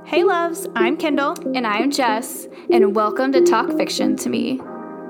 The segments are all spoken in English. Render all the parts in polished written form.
Hey loves, I'm Kendall. And I'm Jess, and welcome to Talk Fiction to Me.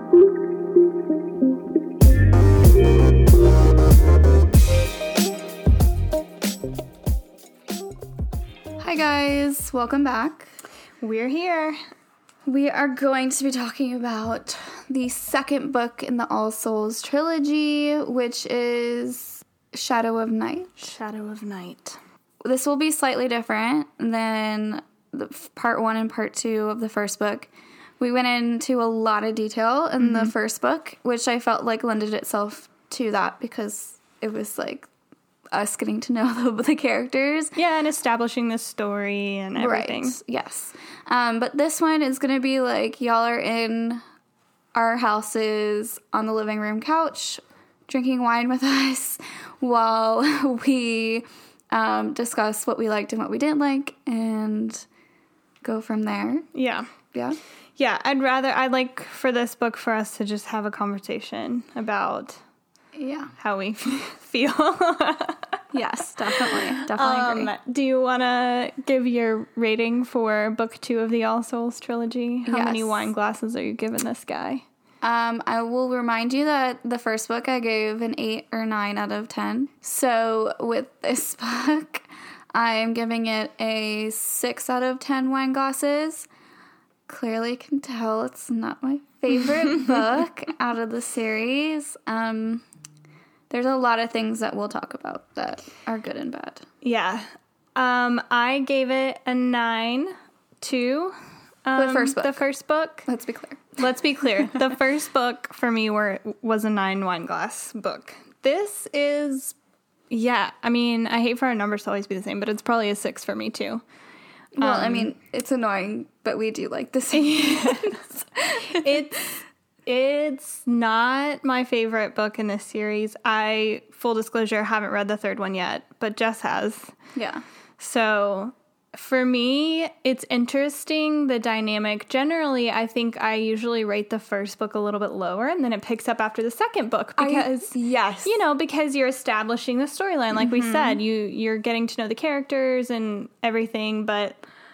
Hi guys, welcome back. We're here. We are going to be talking about the second book in the All Souls trilogy, which is Shadow of Night. Shadow of Night. This will be slightly different than the part 1 and part 2 of the first book. We went into a lot of detail in the first book, which I felt like lended itself to that because it was like us getting to know the characters. Yeah, and establishing the story and everything. Right, yes. But this one is going to be like y'all are in our houses on the living room couch drinking wine with us while we discuss what we liked and what we didn't like and go from there. Yeah. Yeah? Yeah, I'd like for this book for us to just have a conversation about how we feel. Yes, definitely agree. Do you want to give your rating for book 2 of the All Souls trilogy? How many wine glasses are you giving this guy? I will remind you that the first book I gave an 8 or 9 out of 10. So with this book, I am giving it a 6 out of 10 wine glasses. Clearly can tell it's not my favorite book out of the series. There's a lot of things that we'll talk about that are good and bad. Yeah. I gave it a 9 to the first book. Let's be clear. The first book for me was a 9 wine glass book. This is, I mean, I hate for our numbers to always be the same, but it's probably a 6 for me too. Well, I mean, it's annoying, but we do like the same. It's not my favorite book in this series. Full disclosure, haven't read the third one yet, but Jess has. Yeah. So for me, it's interesting, the dynamic. Generally, I think I usually rate the first book a little bit lower, and then it picks up after the second book because, because you're establishing the storyline. Like we said, you're getting to know the characters and everything, but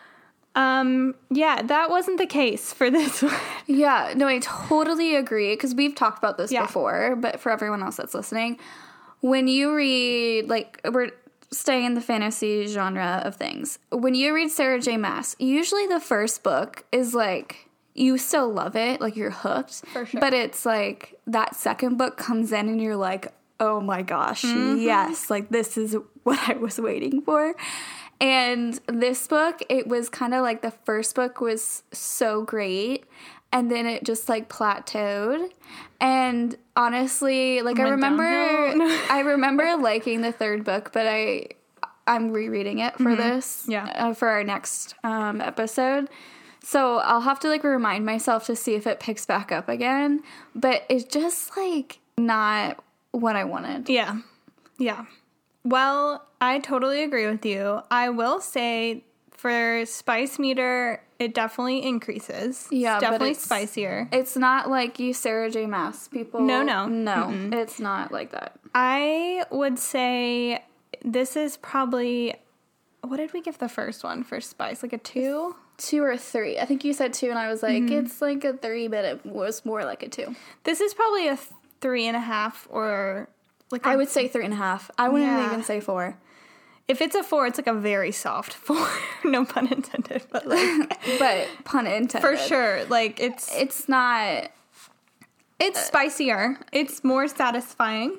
that wasn't the case for this one. Yeah, no, I totally agree, because we've talked about this before, but for everyone else that's listening, when you read, like, we're staying in the fantasy genre of things. When you read Sarah J. Maas, usually the first book is, like, you still love it, like, you're hooked. For sure. But it's, like, that second book comes in and you're like, oh my gosh, yes, like, this is what I was waiting for. And this book, it was kind of like the first book was so great, and then it just, like, plateaued. And honestly, like, I remember liking the third book, but I'm rereading it for this, for our next episode. So I'll have to, like, remind myself to see if it picks back up again. But it's just, like, not what I wanted. Yeah. Yeah. Well, I totally agree with you. I will say for spice meter, it definitely increases. Yeah, it's definitely but spicier. It's not like you Sarah J. Maas people. No. It's not like that. I would say this is probably, what did we give the first one for spice? Like a 2? 2 or 3. I think you said 2, and I was like, it's like a 3, but it was more like a 2. This is probably a 3.5 or like I would say 3.5. I wouldn't even say 4. If it's a 4, it's like a very soft 4. No pun intended, but like, but pun intended for sure. Like it's not. It's spicier. It's more satisfying,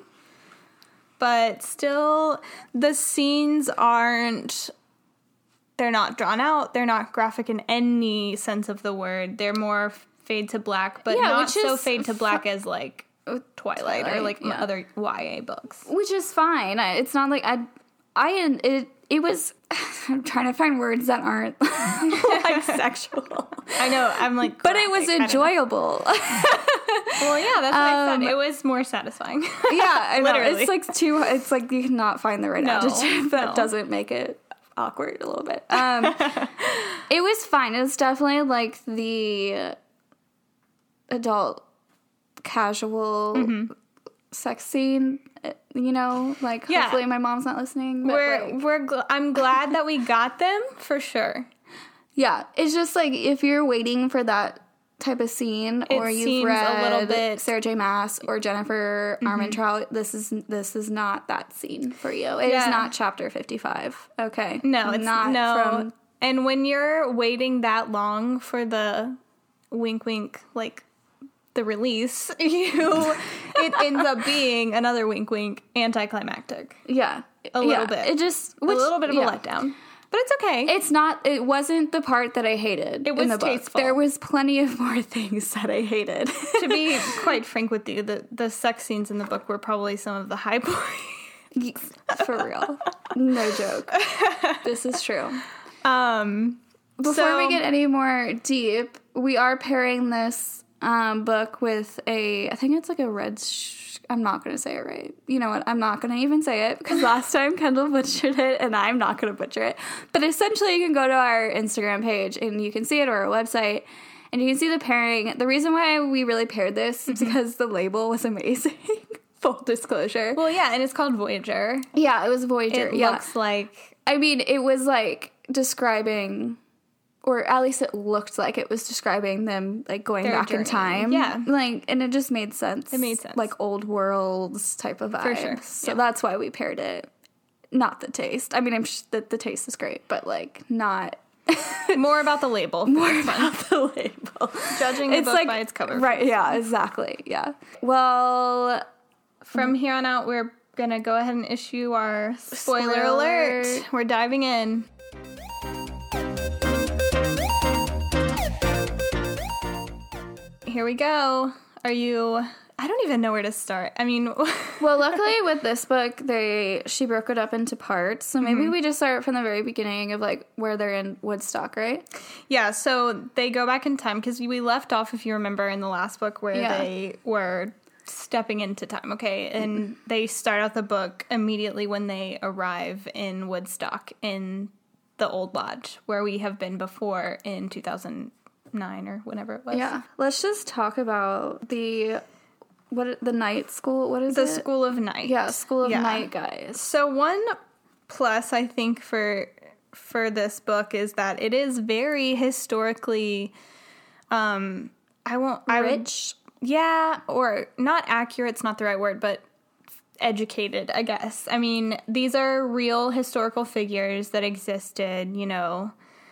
but still, the scenes aren't. They're not drawn out. They're not graphic in any sense of the word. They're more fade to black, but not so fade to black as like Twilight or like other YA books, which is fine. It's not like it was. I'm trying to find words that aren't like sexual. I know. I'm like, but it was enjoyable. Well, yeah, that's what I said. It was more satisfying. Yeah, I know. Literally. It's like too. It's like you cannot find the right adjective that doesn't make it awkward a little bit. It was fine. It was definitely like the adult casual sex scene, you know, like hopefully my mom's not listening. But I'm glad that we got them for sure. Yeah, it's just like if you're waiting for that type of scene, or you've seems read a little bit Sarah J. Maas or Jennifer Armentrout, this is not that scene for you. It is not chapter 55. Okay, No, it's not. And when you're waiting that long for the wink, wink, like the release, it ends up being another wink, wink, anticlimactic. Yeah, a little bit. It just a little bit of a letdown. But it's okay. It wasn't the part that I hated. It was in the tasteful. Book. There was plenty of more things that I hated. To be quite frank with you, the sex scenes in the book were probably some of the high points. For real. No joke. This is true. Before we get any more deep, we are pairing this book with I think it's like a red... I'm not going to say it right. You know what? I'm not going to even say it because last time Kendall butchered it and I'm not going to butcher it. But essentially you can go to our Instagram page and you can see it, or our website, and you can see the pairing. The reason why we really paired this is because the label was amazing. Full disclosure. Well, yeah, and it's called Voyager. Yeah, it was Voyager. It looks like... I mean, it was like describing... Or at least it looked like it was describing them, like, going their back journey. In time. Yeah. Like, and it just made sense. It made sense. Like, old worlds type of vibe. For sure. So that's why we paired it. Not the taste. I mean, I'm sure that the taste is great, but, like, not... More about the label. More about the label. Judging the book by its cover. Right, yeah, exactly, yeah. Well... From here on out, we're going to go ahead and issue our spoiler alert. We're diving in. Here we go. I don't even know where to start. I mean... Well, luckily with this book, she broke it up into parts. So maybe we just start from the very beginning of, like, where they're in Woodstock, right? Yeah, so they go back in time, because we left off, if you remember, in the last book where they were stepping into time, okay? And they start out the book immediately when they arrive in Woodstock, in the Old Lodge, where we have been before in 2009 or whenever it was. Yeah. Let's just talk about the night school. What is it? The School of Night. Yeah, School of Night, guys. So one plus, I think, for this book is that it is very historically, rich? Yeah, or not accurate, it's not the right word, but educated, I guess. I mean, these are real historical figures that existed, you know.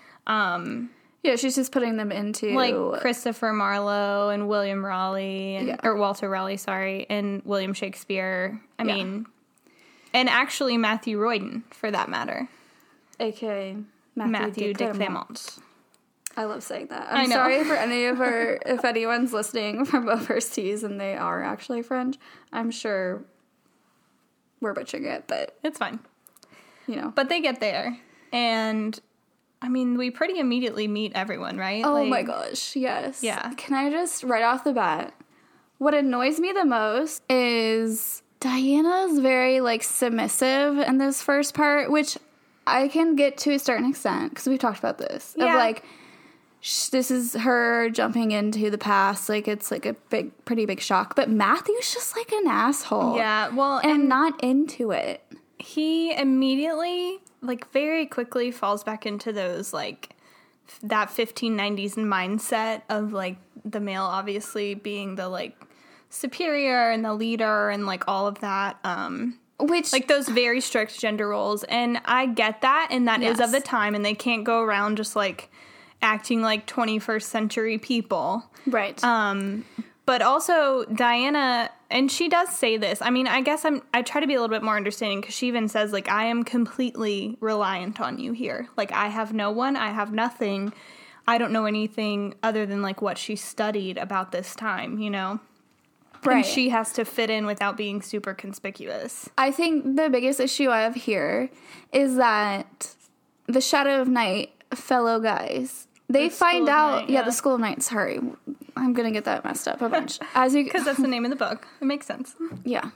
Yeah, she's just putting them into... Like Christopher Marlowe and William Raleigh, or Walter Raleigh, sorry, and William Shakespeare. I mean, and actually Matthew Royden, for that matter. A.K.A. Matthew de Clermont. I love saying that. I'm sorry for any of our... if anyone's listening from overseas and they are actually French, I'm sure we're butchering it, but... It's fine. You know. But they get there, and... I mean, we pretty immediately meet everyone, right? Oh my gosh, yes. Yeah. Can I just, right off the bat, what annoys me the most is Diana's very, like, submissive in this first part, which I can get to a certain extent, because we've talked about this. Yeah. Of, like, this is her jumping into the past, like, it's, like, a pretty big shock. But Matthew's just, like, an asshole. Yeah, well... And not into it. He immediately... like, very quickly falls back into those, like, that 1590s mindset of, like, the male obviously being the, like, superior and the leader and, like, all of that. Which... like, those very strict gender roles. And I get that, and that is of the time, and they can't go around just, like, acting like 21st century people. Right. But also, Diana, and she does say this. I mean, I guess I try to be a little bit more understanding, because she even says, like, I am completely reliant on you here. Like, I have no one, I have nothing. I don't know anything other than, like, what she studied about this time, you know? Right. And she has to fit in without being super conspicuous. I think the biggest issue I have here is that the Shadow of Night fellow guys... They find out, the School of Night, sorry. I'm going to get that messed up a bunch. Because that's the name of the book. It makes sense. Yeah.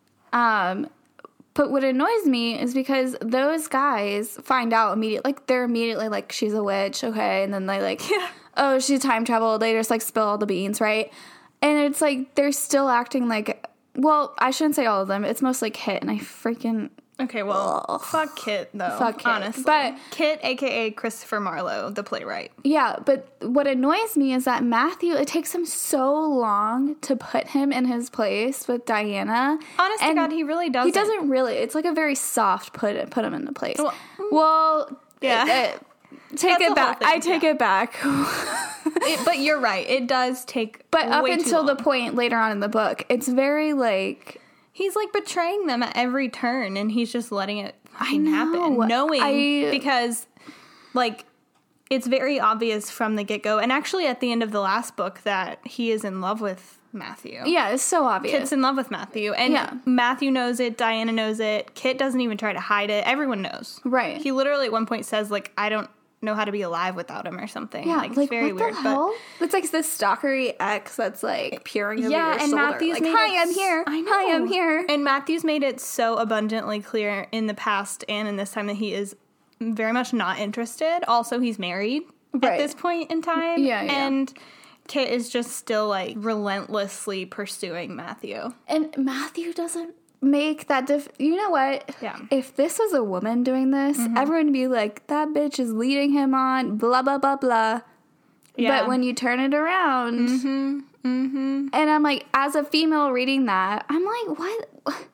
But what annoys me is because those guys find out immediately, like, they're immediately like, she's a witch, okay? And then they like, oh, she time traveled. They just, like, spill all the beans, right? And it's like, they're still acting like, well, I shouldn't say all of them. It's mostly Kit, and I freaking... Okay, well, Ugh. fuck Kit, though. Fuck Kit. Honestly. But Kit, a.k.a. Christopher Marlowe, the playwright. yeah, but what annoys me is that Matthew, it takes him so long to put him in his place with Diana. Honest to God, he really doesn't. He doesn't really. It's like a very soft put him into place. Well yeah. Take That's it the back. whole thing, I take it back. But you're right. It does take But up way until too the long. point later on in the book, it's very like... He's like betraying them at every turn, and he's just letting it fucking happen. know. Because, like, it's very obvious from the get-go. And actually, at the end of the last book, that he is in love with Matthew. Yeah, it's so obvious. Kit's in love with Matthew. And Yeah. Matthew knows it. Diana knows it. Kit doesn't even try to hide it. Everyone knows. Right. He literally at one point says, like, I don't know how to be alive without him or something. Yeah, Like, it's very what weird. the hell? It's like this stalkery ex that's like peering over Yeah, your and shoulder. Matthew's like, made hi, it I'm here. I know. Hi, I'm here. And Matthew's made it so abundantly clear in the past and in this time that he is very much not interested. Also, he's married at Right. this point in time. Yeah. And Kit is just still, like, relentlessly pursuing Matthew. And Matthew doesn't make that you know what? Yeah. If this was a woman doing this, everyone would be like, that bitch is leading him on, blah, blah, blah, blah. Yeah. But when you turn it around, and I'm like, as a female reading that, I'm like, what?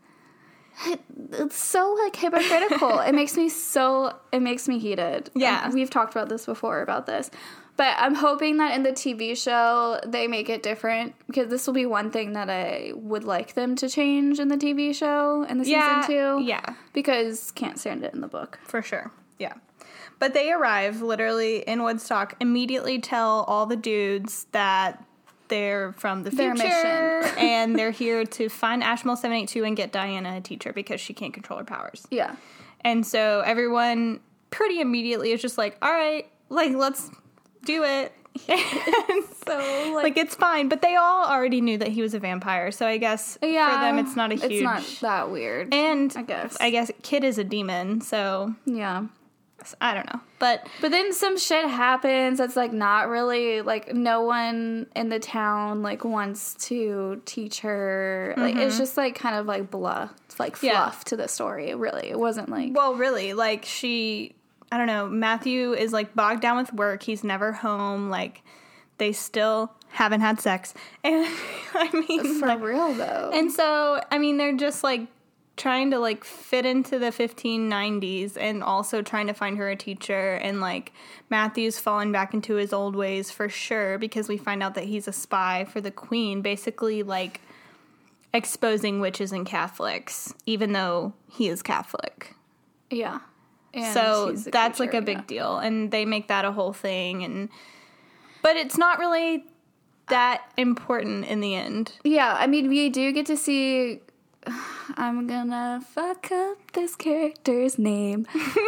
It's so, like, hypocritical. It makes me heated. Yeah. We've talked about this before, about this. But I'm hoping that in the TV show, they make it different, because this will be one thing that I would like them to change in the TV show in the season 2. Yeah, Because can't stand it in the book. for sure. Yeah. But they arrive literally in Woodstock, immediately tell all the dudes that they're from the Their future mission. and they're here to find Ashmole 782 and get Diana a teacher because she can't control her powers. Yeah. And so everyone pretty immediately is just like, all right, like, let's do it. And So, like, it's fine. But they all already knew that he was a vampire. So I guess for them, it's not a huge... It's not that weird. And I guess. Kid is a demon, so Yeah. I don't know. But then some shit happens that's, like, not really, like, no one in the town, like, wants to teach her. Like, it's just, like, kind of, like, blah. It's, like, fluff to the story, really. It wasn't, like... well, really, like, I don't know, Matthew is, like, bogged down with work. He's never home. Like, they still haven't had sex. And, I mean... For like, real, though. and so, I mean, they're just, like, trying to, like, fit into the 1590s and also trying to find her a teacher. And, like, Matthew's fallen back into his old ways for sure because we find out that he's a spy for the queen, basically, like, exposing witches and Catholics, even though he is Catholic. Yeah. And So he's a that's creature, like a big deal, and they make that a whole thing, but it's not really that important in the end. Yeah, I mean, we do get to see... I'm gonna fuck up this character's name.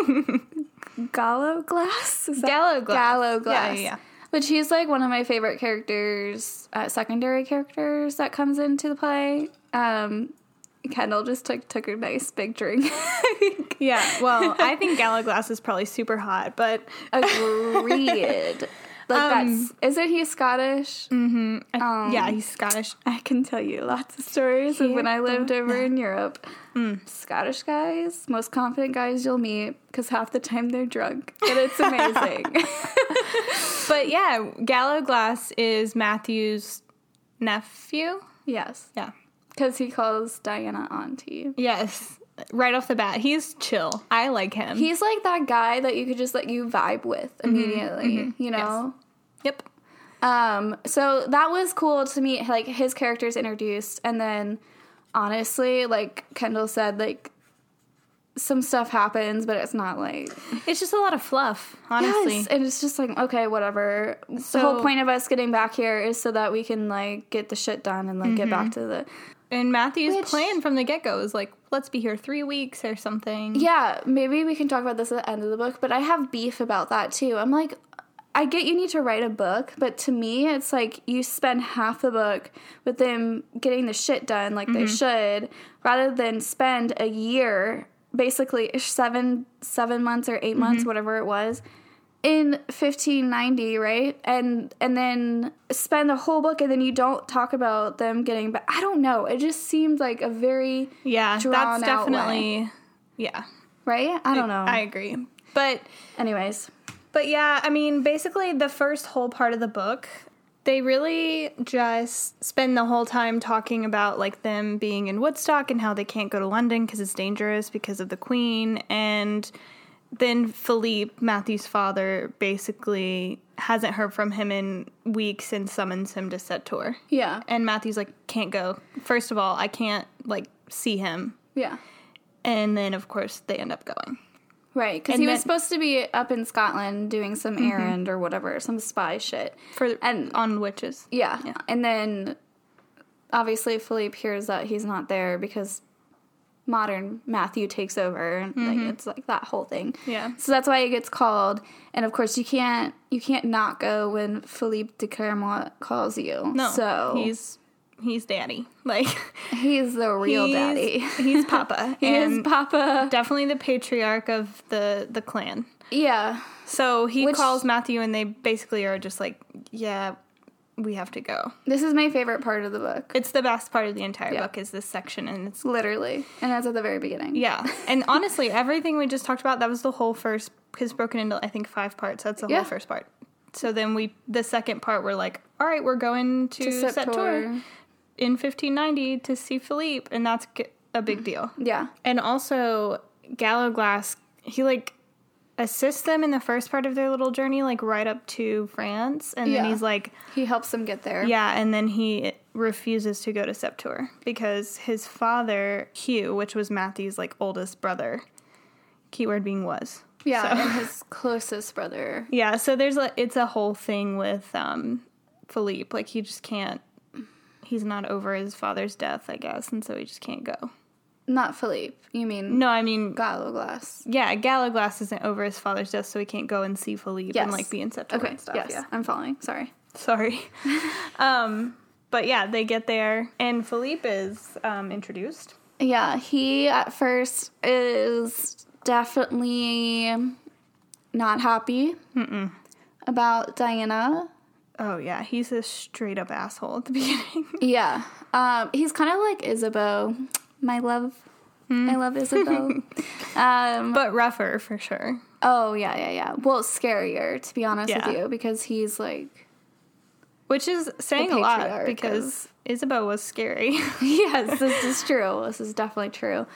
Gallowglass? Gallowglass. Gallowglass. Yeah. Which he's, like, one of my favorite characters, secondary characters that comes into the play. Kendall just took a nice big drink. Yeah, well, I think Gallowglass is probably super hot, but Agreed. Like, isn't he Scottish? yeah, he's Scottish. I can tell you lots of stories of when I lived over in Europe. Scottish guys, most confident guys you'll meet, because half the time they're drunk. But it's amazing. But yeah, Gallowglass is Matthew's nephew. Yes. Yeah. Because he calls Diana auntie. Yes. Right off the bat, he's chill. I like him. He's like that guy that you could just let you vibe with immediately, you know? Yep. So that was cool to meet, like, his characters introduced, and then, honestly, like Kendall said, like, some stuff happens, but it's not, like... It's just a lot of fluff, honestly. Yes, and it's just like, okay, whatever. So, the whole point of us getting back here is so that we can, like, get the shit done and, like, get back to the... And Matthew's plan from the get-go is like, let's be here 3 weeks or something. Yeah, maybe we can talk about this at the end of the book, but I have beef about that, too. I'm like, I get you need to write a book, but to me, it's like you spend half the book with them getting the shit done like they should, rather than spend a year, basically 7 months or 8 months, whatever it was, in 1590, right? And then spend the whole book, and then you don't talk about them getting back. I don't know. It just seemed like a very Yeah, drawn that's out definitely... way. Yeah. Right? I don't know. I agree. But yeah, I mean, basically the first whole part of the book, they really just spend the whole time talking about, like, them being in Woodstock and how they can't go to London because it's dangerous because of the Queen. And then Philippe, Matthew's father, basically hasn't heard from him in weeks and summons him to set tour. Yeah. And Matthew's like, can't go. First of all, I can't, like, see him. Yeah. And then, of course, they end up going. Right, because he was supposed to be up in Scotland doing some errand or whatever, some spy shit. On witches. Yeah. And then, obviously, Philippe hears that he's not there because modern Matthew takes over. And like, it's like that whole thing. Yeah. So that's why he gets called. And, of course, you can't not go when Philippe de Clermont calls you. No, so he's daddy. Like, he's the real daddy. He's Papa. He is Papa. Definitely the patriarch of the clan. Yeah. So he calls Matthew, and they basically are just like, yeah, we have to go. This is my favorite part of the book. It's the best part of the entire book is this section, and it's literally, and that's at the very beginning. Yeah. And honestly, everything we just talked about, that was the whole first, because broken into, I think, 5 parts. That's the whole first part. So then the second part, we're like, all right, we're going to set tour in 1590 to see Philippe, and that's a big deal. Yeah. And also, Gallowglass, he, like, assists them in the first part of their little journey, like, right up to France, and then he's like... He helps them get there. Yeah, and then he refuses to go to Septour, because his father, Hugh, which was Matthew's, like, oldest brother, keyword being was. Yeah, and his closest brother. Yeah, so it's a whole thing with Philippe, like, he just can't... He's not over his father's death, I guess, and so he just can't go. Not Philippe. You mean... No, I mean... Gallowglass. Yeah, Gallowglass isn't over his father's death, so he can't go and see Philippe and, like, be in September and stuff. Yes, yeah. I'm following. Sorry. But, yeah, they get there, and Philippe is introduced. Yeah, he, at first, is definitely not happy about Diana. Oh, yeah, he's a straight-up asshole at the beginning. Yeah. He's kind of like Isabeau. My love. I love Isabeau. But rougher, for sure. Oh, yeah. Well, scarier, to be honest with you, because he's like... Which is saying a lot, because Isabeau was scary. Yes, this is true. This is definitely true.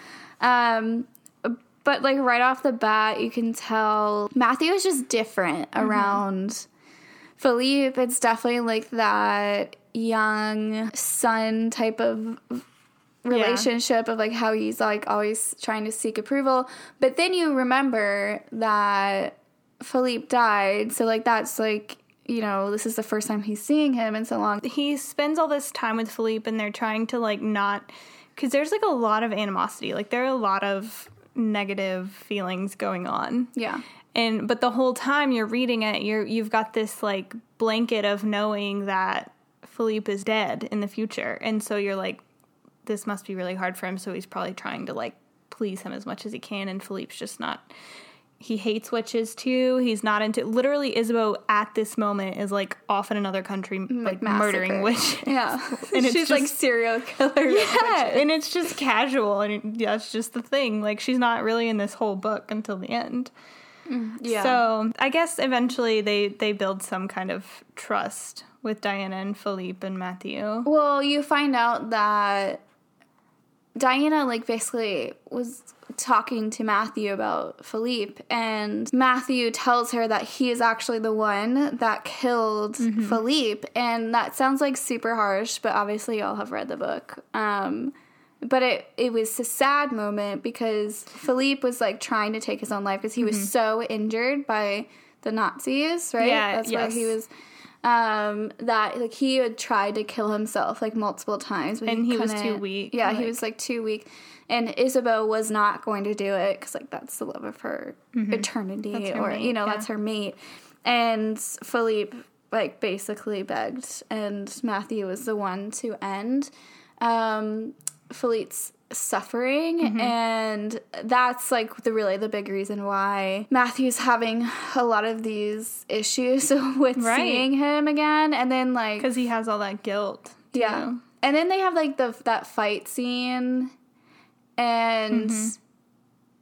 But, like, right off the bat, you can tell Matthew is just different around... Philippe, it's definitely like that young son type of relationship of like how he's like always trying to seek approval. But then you remember that Philippe died. So like that's like, you know, this is the first time he's seeing him in so long. He spends all this time with Philippe and they're trying to like not, because there's like a lot of animosity. Like there are a lot of negative feelings going on. Yeah. But the whole time you're reading it, you've got this like blanket of knowing that Philippe is dead in the future, and so you're like, this must be really hard for him. So he's probably trying to like please him as much as he can, and Philippe's just not. He hates witches too. He's not into. Literally, Isabeau at this moment is like off in another country, like murdering witches. Yeah, and she's just, like serial killer. Yeah, and it's just casual, and that's just the thing. Like she's not really in this whole book until the end. Yeah. So I guess eventually they build some kind of trust with Diana and Philippe and Matthew. Well, you find out that Diana like basically was talking to Matthew about Philippe, and Matthew tells her that he is actually the one that killed Philippe, and that sounds like super harsh, but obviously y'all have read the book. But it was a sad moment because Philippe was, like, trying to take his own life because he was so injured by the Nazis, right? Yeah, That's where he was, that, like, he had tried to kill himself, like, multiple times. But he was too weak. Yeah, he was, like, too weak. And Isabeau was not going to do it because, like, that's the love of her eternity or, mate, that's her mate. And Philippe, like, basically begged, and Matthew was the one to end Philippe's suffering, and that's like the big reason why Matthew's having a lot of these issues with seeing him again, and then like because he has all that guilt too. Yeah, and then they have like that fight scene, and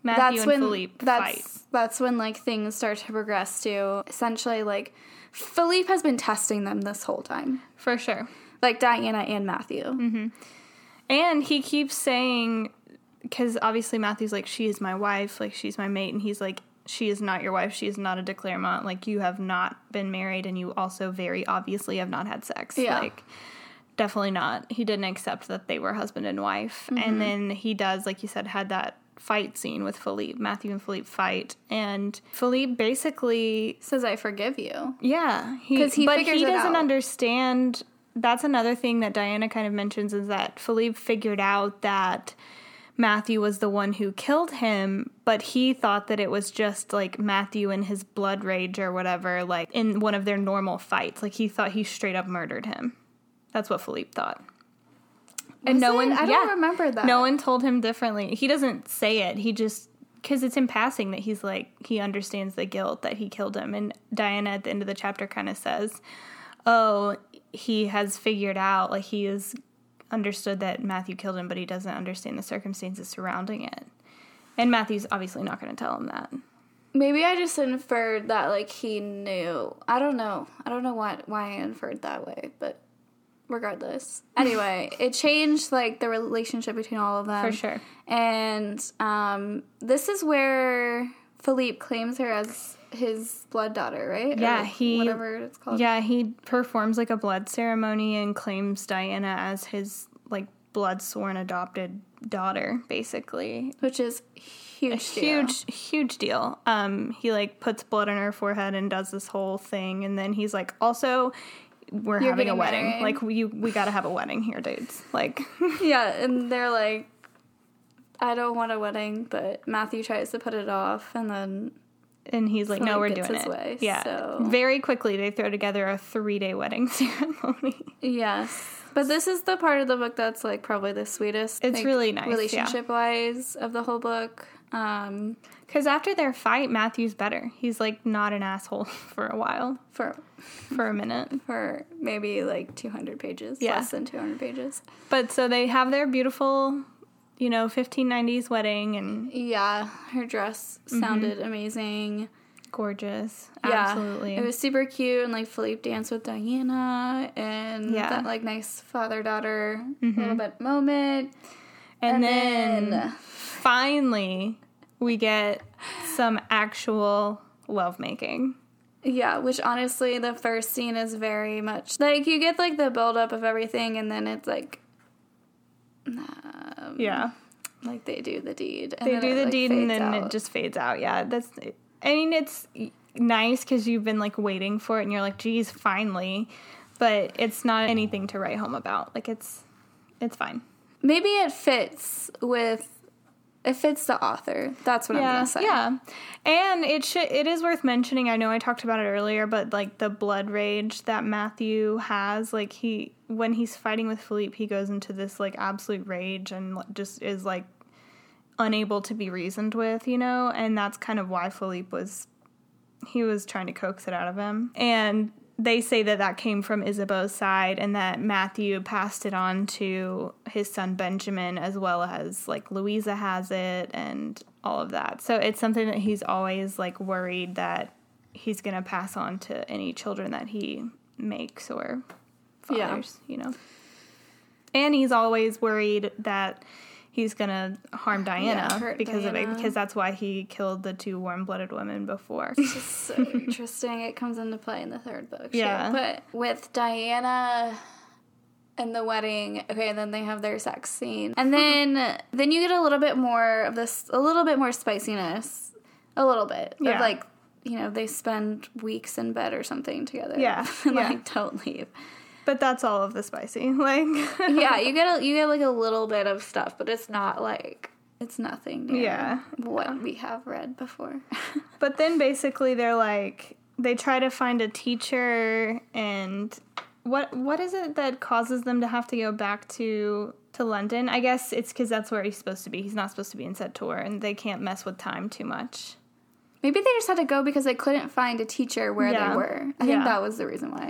Matthew and Philippe fight. That's when, like, things start to progress to, essentially, like, Philippe has been testing them this whole time. For sure. Like, Diana and Matthew. Mm-hmm. And he keeps saying, because obviously Matthew's like, she is my wife, like, she's my mate, and he's like, she is not your wife, she is not a de Clermont, like, you have not been married, and you also very obviously have not had sex. Yeah. Like, definitely not. He didn't accept that they were husband and wife. Mm-hmm. And then he does, like you said, had that fight scene with Philippe. Matthew and Philippe fight, and Philippe basically says, I forgive you. Yeah. Because he doesn't understand. That's another thing that Diana kind of mentions, is that Philippe figured out that Matthew was the one who killed him, but he thought that it was just, like, Matthew and his blood rage or whatever, like, in one of their normal fights. Like, he thought he straight up murdered him. That's what Philippe thought. And I don't remember that. No one told him differently. He doesn't say it. He just, because it's in passing that he's like, he understands the guilt that he killed him. And Diana at the end of the chapter kind of says, oh, he has figured out, like, he has understood that Matthew killed him, but he doesn't understand the circumstances surrounding it. And Matthew's obviously not going to tell him that. Maybe I just inferred that, like, he knew. I don't know why I inferred that way, but regardless. Anyway, it changed, like, the relationship between all of them. For sure. And this is where Philippe claims her as his blood daughter, right? Yeah, whatever it's called. Yeah, he performs, like, a blood ceremony and claims Diana as his, like, blood sworn adopted daughter, basically. Which is huge deal. He, like, puts blood on her forehead and does this whole thing, and then he's like, also, you're having a wedding. Married. Like, we gotta have a wedding here, dudes. Like, yeah, and they're like, I don't want a wedding, but Matthew tries to put it off, and he's like, no, we're doing it. Way, yeah. So. Very quickly, they throw together a 3-day wedding ceremony. Yes. But this is the part of the book that's, like, probably the sweetest. It's, like, really nice, relationship-wise of the whole book. Because after their fight, Matthew's better. He's, like, not an asshole for a while. For a minute. For maybe, like, 200 pages. Yeah. Less than 200 pages. But so they have their beautiful, 1590s wedding, and yeah, her dress sounded amazing. Gorgeous. Yeah, absolutely. It was super cute, and, like, Philippe danced with Diana, and that, like, nice father-daughter little bit moment. And then finally we get some actual lovemaking. Yeah, which honestly, the first scene is very much, like, you get, like, the build-up of everything, and then it's, like, yeah. Like, they do the deed. And then it just fades out. Yeah, it's nice because you've been, like, waiting for it, and you're like, geez, finally. But it's not anything to write home about. Like, it's fine. Maybe it fits the author. That's what I'm going to say. Yeah. And it is worth mentioning, I know I talked about it earlier, but, like, the blood rage that Matthew has, like, when he's fighting with Philippe, he goes into this, like, absolute rage and just is, like, unable to be reasoned with, and that's kind of why Philippe was trying to coax it out of him. And they say that came from Isabeau's side, and that Matthew passed it on to his son Benjamin, as well as, like, Louisa has it and all of that. So it's something that he's always, like, worried that he's going to pass on to any children that he makes or fathers, And he's always worried that he's going to harm Diana because of it, because that's why he killed the 2 warm-blooded women before. It's just so interesting. It comes into play in the 3rd book. Yeah. Sure. But with Diana and the wedding, okay, then they have their sex scene. And then you get a little bit more of this, a little bit more spiciness. A little bit. Yeah. Of, like, they spend weeks in bed or something together. Yeah. And, like, don't leave. But that's all of the spicy. Like, yeah, you get like a little bit of stuff, but it's not like, it's nothing near what we have read before. But then basically they're like, they try to find a teacher, and what is it that causes them to have to go back to London? I guess it's because that's where he's supposed to be. He's not supposed to be in Sept-Tours, and they can't mess with time too much. Maybe they just had to go because they couldn't find a teacher where they were. I think that was the reason why.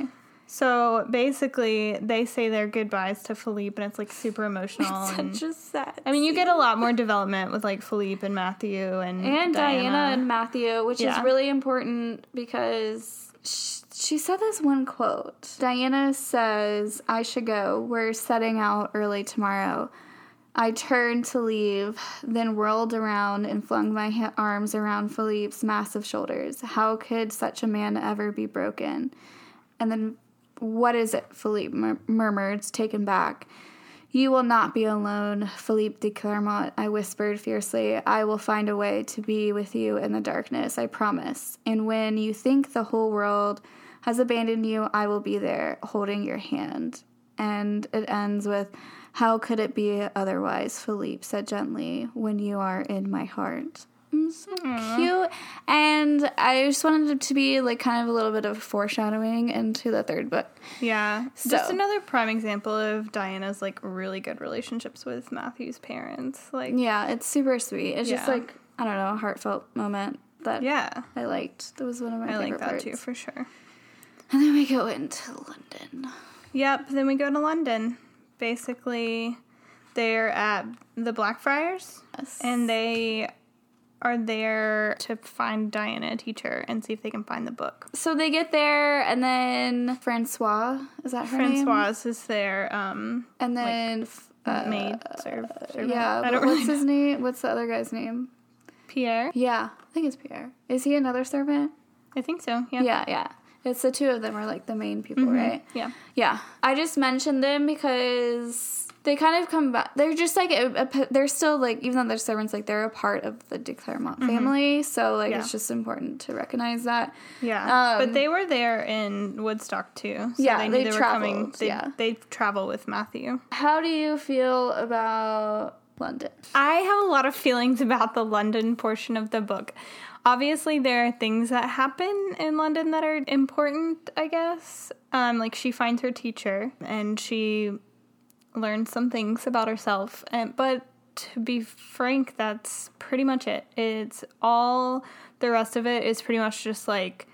So basically, they say their goodbyes to Philippe, and it's like super emotional. It's such a sad. I mean, you get a lot more development with like Philippe and Matthew and Diana and Matthew, which is really important because she said this one quote. Diana says, "I should go. We're setting out early tomorrow." I turned to leave, then whirled around and flung my arms around Philippe's massive shoulders. How could such a man ever be broken? And then, "What is it?" Philippe murmured, taken back. "You will not be alone, Philippe de Clermont," I whispered fiercely. "I will find a way to be with you in the darkness, I promise. And when you think the whole world has abandoned you, I will be there, holding your hand." And it ends with, "How could it be otherwise," Philippe said gently, "when you are in my heart." So cute. And I just wanted it to be like kind of a little bit of foreshadowing into the third book. Yeah. Just another prime example of Diana's like really good relationships with Matthew's parents. Like, yeah, it's super sweet. It's just like, I don't know, a heartfelt moment that I liked. That was one of my favorite parts. Too, for sure. And then we go into London. Yep, then we go to London. Basically, they're at the Blackfriars. Yes. And they are there to find Diana, a teacher, and see if they can find the book. So they get there, and then Francois, is that her name? Francoise is there. And then... maid, servant. Yeah, I don't what's his name? What's the other guy's name? Pierre? Yeah, I think it's Pierre. Is he another servant? I think so, yeah. Yeah. It's the two of them are like the main people, right? Yeah. Yeah. I just mentioned them because they kind of come back. They're just like, they're still like, even though they're servants, like they're a part of the de Clermont family. So like it's just important to recognize that. Yeah. But they were there in Woodstock too. So yeah, they knew they were coming. They travel with Matthew. How do you feel about London? I have a lot of feelings about the London portion of the book. Obviously, there are things that happen in London that are important, I guess. Like, she finds her teacher, and she learns some things about herself. But to be frank, that's pretty much it. It's all, the rest of it is pretty much just, like,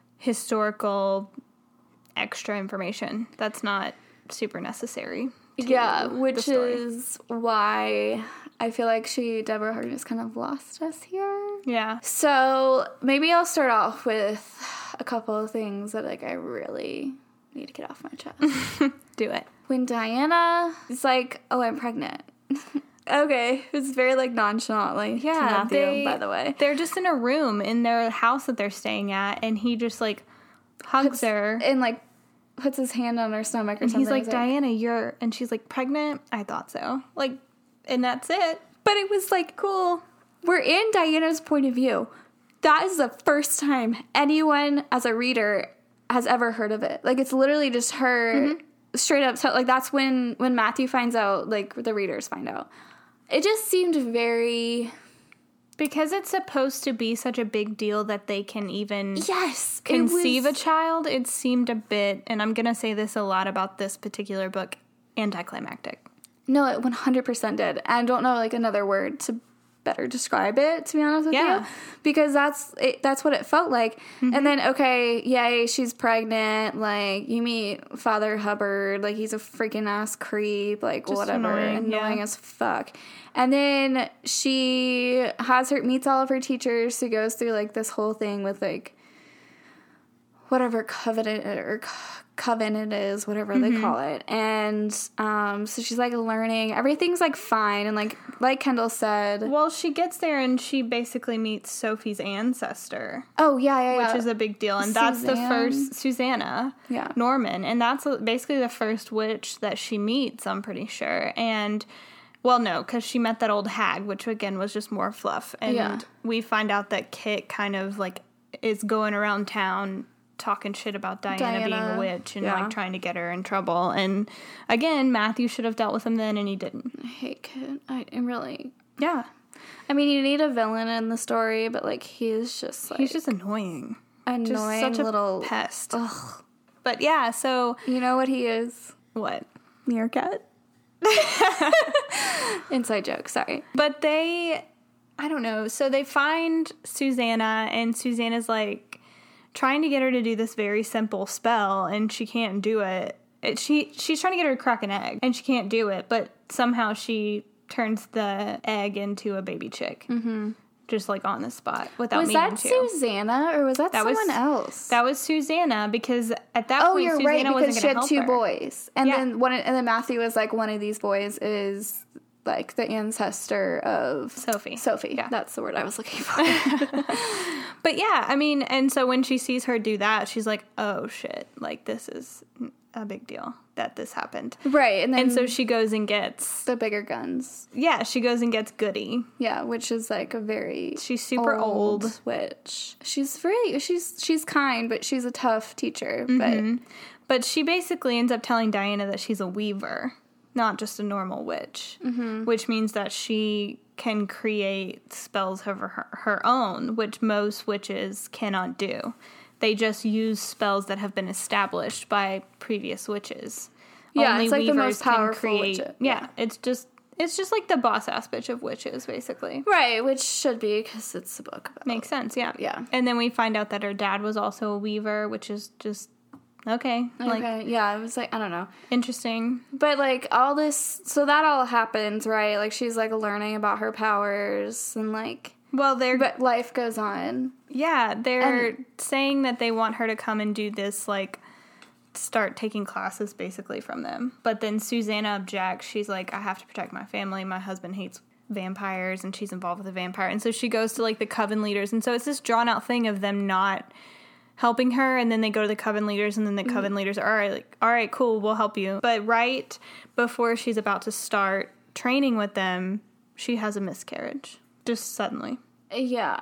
historical extra information. That's not super necessary. Yeah, which is why I feel like Deborah Harkness kind of lost us here. Yeah. So maybe I'll start off with a couple of things that like I really need to get off my chest. Do it. When Diana is like, "Oh, I'm pregnant." Okay, it's very like nonchalantly. Yeah, Matthew, by the way, they're just in a room in their house that they're staying at, and he just like hugs her and like puts his hand on her stomach or something. He's like, "Diana, you're," and she's like, "Pregnant?" I thought so. Like, and that's it. But it was like, cool. We're in Diana's point of view. That is the first time anyone as a reader has ever heard of it. Like, it's literally just her straight up. So, like, that's when Matthew finds out, like, the readers find out. It just seemed very... Because it's supposed to be such a big deal that they can even conceive a child, it seemed a bit, and I'm going to say this a lot about this particular book, anticlimactic. No, it 100% did. I don't know, like, another word to better describe it, to be honest with you. Because that's what it felt like. And then, okay, yay, she's pregnant. Like, you meet Father Hubbard. Like, he's a freaking ass creep. Like, just whatever. Annoying as fuck. And then she meets all of her teachers. She goes through, like, this whole thing with, like, whatever coven it is, whatever they call it. And so she's like learning. Everything's like fine. And like Kendall said. Well, she gets there and she basically meets Sophie's ancestor. Oh, yeah. Which is a big deal. And that's the first, Susanna Norman. And that's basically the first witch that she meets, I'm pretty sure. And, well, no, because she met that old hag, which again was just more fluff. And we find out that Kit kind of like is going around town talking shit about Diana being a witch and like trying to get her in trouble. And again, Matthew should have dealt with him then, and he didn't. I hate Kit. I'm really I mean, you need a villain in the story, but like he's just annoying, just such a little pest. Ugh. But yeah, so you know what he is? What? Meerkat. Inside joke. Sorry, but I don't know. So they find Susanna, and Susanna's like, trying to get her to do this very simple spell, and she can't do it. She's trying to get her to crack an egg, and she can't do it, but somehow she turns the egg into a baby chick. Mm-hmm. Just, like, on the spot without meaning to. Was that Susanna, or was that someone else? That was Susanna, because at that point, you're Susanna right, wasn't because going to help she had two her. boys. And then Matthew was like, one of these boys is, like, the ancestor of... Sophie. Yeah. That's the word I was looking for. But, yeah, I mean, and so when she sees her do that, she's like, oh, shit. Like, this is a big deal that this happened. Right. And so she goes and gets... the bigger guns. Yeah, she goes and gets Goody. Yeah, which is, like, a very... She's super old. Witch. She's kind, but she's a tough teacher. But she basically ends up telling Diana that she's a weaver, not just a normal witch. Mm-hmm. Which means that she can create spells of her own, which most witches cannot do. They just use spells that have been established by previous witches. Yeah, Only it's like the weavers most can powerful witch. Yeah, it's just like the boss ass bitch of witches, basically. Right, which should be, because it's a book about... Makes sense, yeah. Yeah. And then we find out that her dad was also a weaver, which is just, okay. Like, yeah, I was like, I don't know. interesting. But, like, all this... So that all happens, right? Like, she's, like, learning about her powers, and, like... Well, But life goes on. Yeah, they're saying that they want her to come and do this, like, start taking classes basically from them. But then Susanna objects. She's like, I have to protect my family. My husband hates vampires, and she's involved with a vampire. And so she goes to, like, the coven leaders. And so it's this drawn out thing of them not helping her. And then they go to the coven leaders, and then the coven leaders are all right, cool, we'll help you. But right before she's about to start training with them, she has a miscarriage. Just suddenly. Yeah,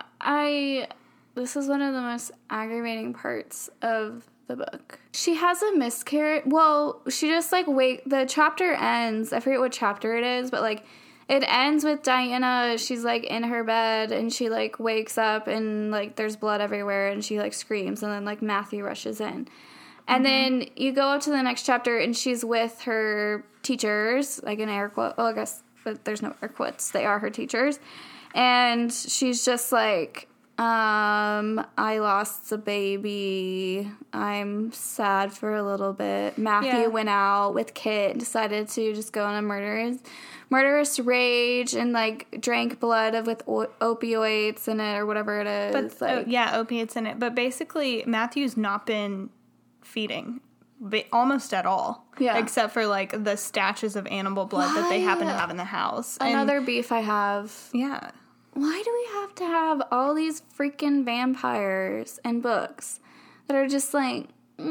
this is one of the most aggravating parts of the book. She has a miscarriage. Well, she just, like, the chapter ends. I forget what chapter it is, but, like, it ends with Diana. She's, like, in her bed, and she, like, wakes up, and, like, there's blood everywhere, and she, like, screams, and then, like, Matthew rushes in. And then you go up to the next chapter, and she's with her teachers, like, in air quotes. Well, I guess but there's no air quotes. They are her teachers. And she's just like, I lost a baby. I'm sad for a little bit. Matthew went out with Kit and decided to just go on a murderous rage and, like, drank blood with opioids in it or whatever it is. But, opiates in it. But basically, Matthew's not been feeding almost at all. Yeah. Except for, like, the stashes of animal blood that they happen to have in the house. Another beef I have. Yeah. Why do we have to have all these freaking vampires and books that are just like,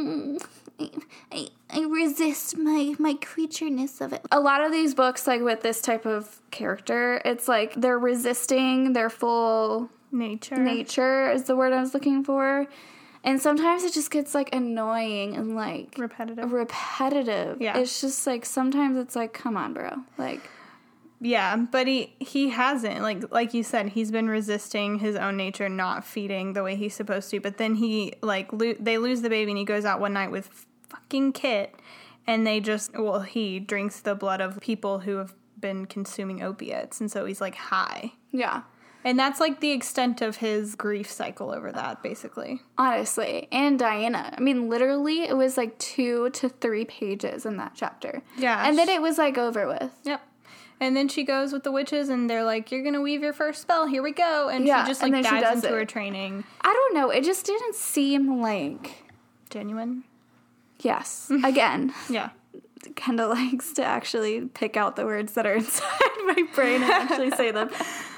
I resist my creatureness of it. A lot of these books, like, with this type of character, it's like they're resisting their full nature is the word I was looking for. And sometimes it just gets, like, annoying and, like... Repetitive. Yeah. It's just, like, sometimes it's like, come on, bro. Like... Yeah, but he hasn't. Like you said, he's been resisting his own nature, not feeding the way he's supposed to. But then he, like, they lose the baby, and he goes out one night with fucking Kit, and he drinks the blood of people who have been consuming opiates, and so he's, like, high. Yeah. And that's, like, the extent of his grief cycle over that, basically. Honestly. And Diana. I mean, literally, it was, like, 2 to 3 pages in that chapter. Yeah. And then it was, like, over with. Yep. And then she goes with the witches, and they're like, you're going to weave your first spell. Here we go. And she just, like, dives into her training. I don't know. It just didn't seem, like... genuine? Yes. Again. Yeah. Kendall likes to actually pick out the words that are inside my brain and actually say them.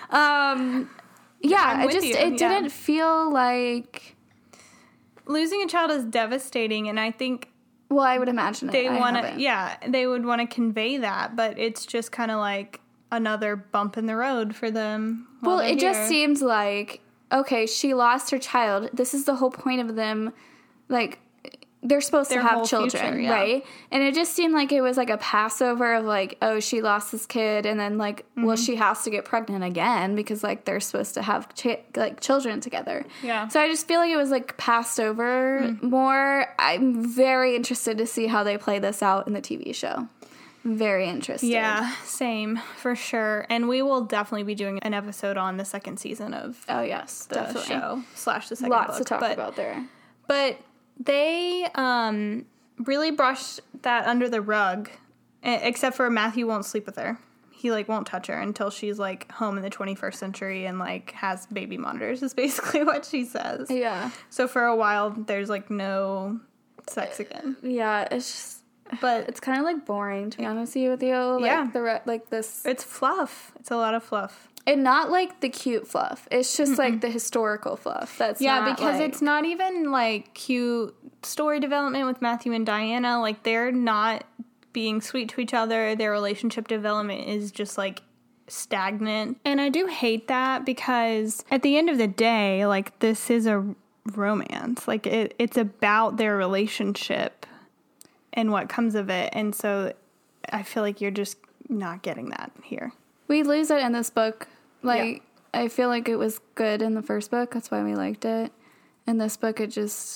It didn't feel like... Losing a child is devastating, and I think... Well, I would imagine they would want to convey that, but it's just kind of like another bump in the road for them. Well, it just seems like, okay, she lost her child. This is the whole point of them, like... They're supposed to have children, future, right? And it just seemed like it was like a Passover of like, oh, she lost this kid, and then like, well, she has to get pregnant again because like they're supposed to have children together. Yeah. So I just feel like it was like passed over more. I'm very interested to see how they play this out in the TV show. Very interested. Yeah, same for sure. And we will definitely be doing an episode on the second season of the show / the second book. Lots to talk about there. But they really brush that under the rug, except for Matthew won't sleep with her. He, like, won't touch her until she's, like, home in the 21st century and, like, has baby monitors is basically what she says. Yeah. So for a while, there's, like, no sex again. Yeah, it's just... But it's kind of, like, boring, to be honest with you. Like, yeah. This... It's fluff. It's a lot of fluff. And not, like, the cute fluff. It's just, like, the historical fluff. That's not, because like... it's not even, like, cute story development with Matthew and Diana. Like, they're not being sweet to each other. Their relationship development is just, like, stagnant. And I do hate that because at the end of the day, like, this is a romance. Like, it's about their relationship and what comes of it. And so I feel like you're just not getting that here. We lose it in this book. Like, I feel like it was good in the first book. That's why we liked it. In this book, it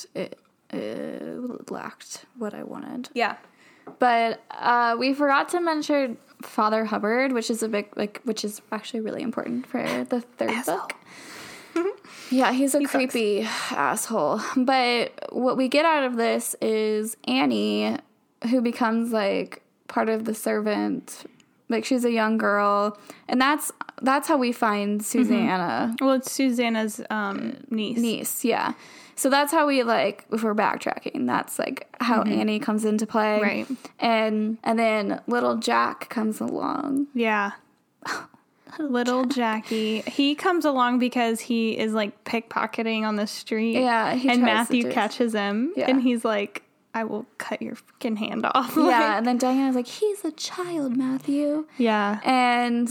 lacked what I wanted. Yeah. But we forgot to mention Father Hubbard, which is which is actually really important for the third book. Yeah, he's a creepy asshole. But what we get out of this is Annie, who becomes, like, part of the servant. Like, she's a young girl. And that's how we find Susanna. Well, it's Susanna's niece. Niece, yeah. So that's how we, like, if we're backtracking, that's, like, how Annie comes into play. Right. And then little Jack comes along. Yeah. Little Jackie. He comes along because he is, like, pickpocketing on the street. Yeah. And Matthew catches him. Yeah. And he's like, I will cut your freaking hand off. Yeah. Like, And then Diana's like, he's a child, Matthew. yeah. And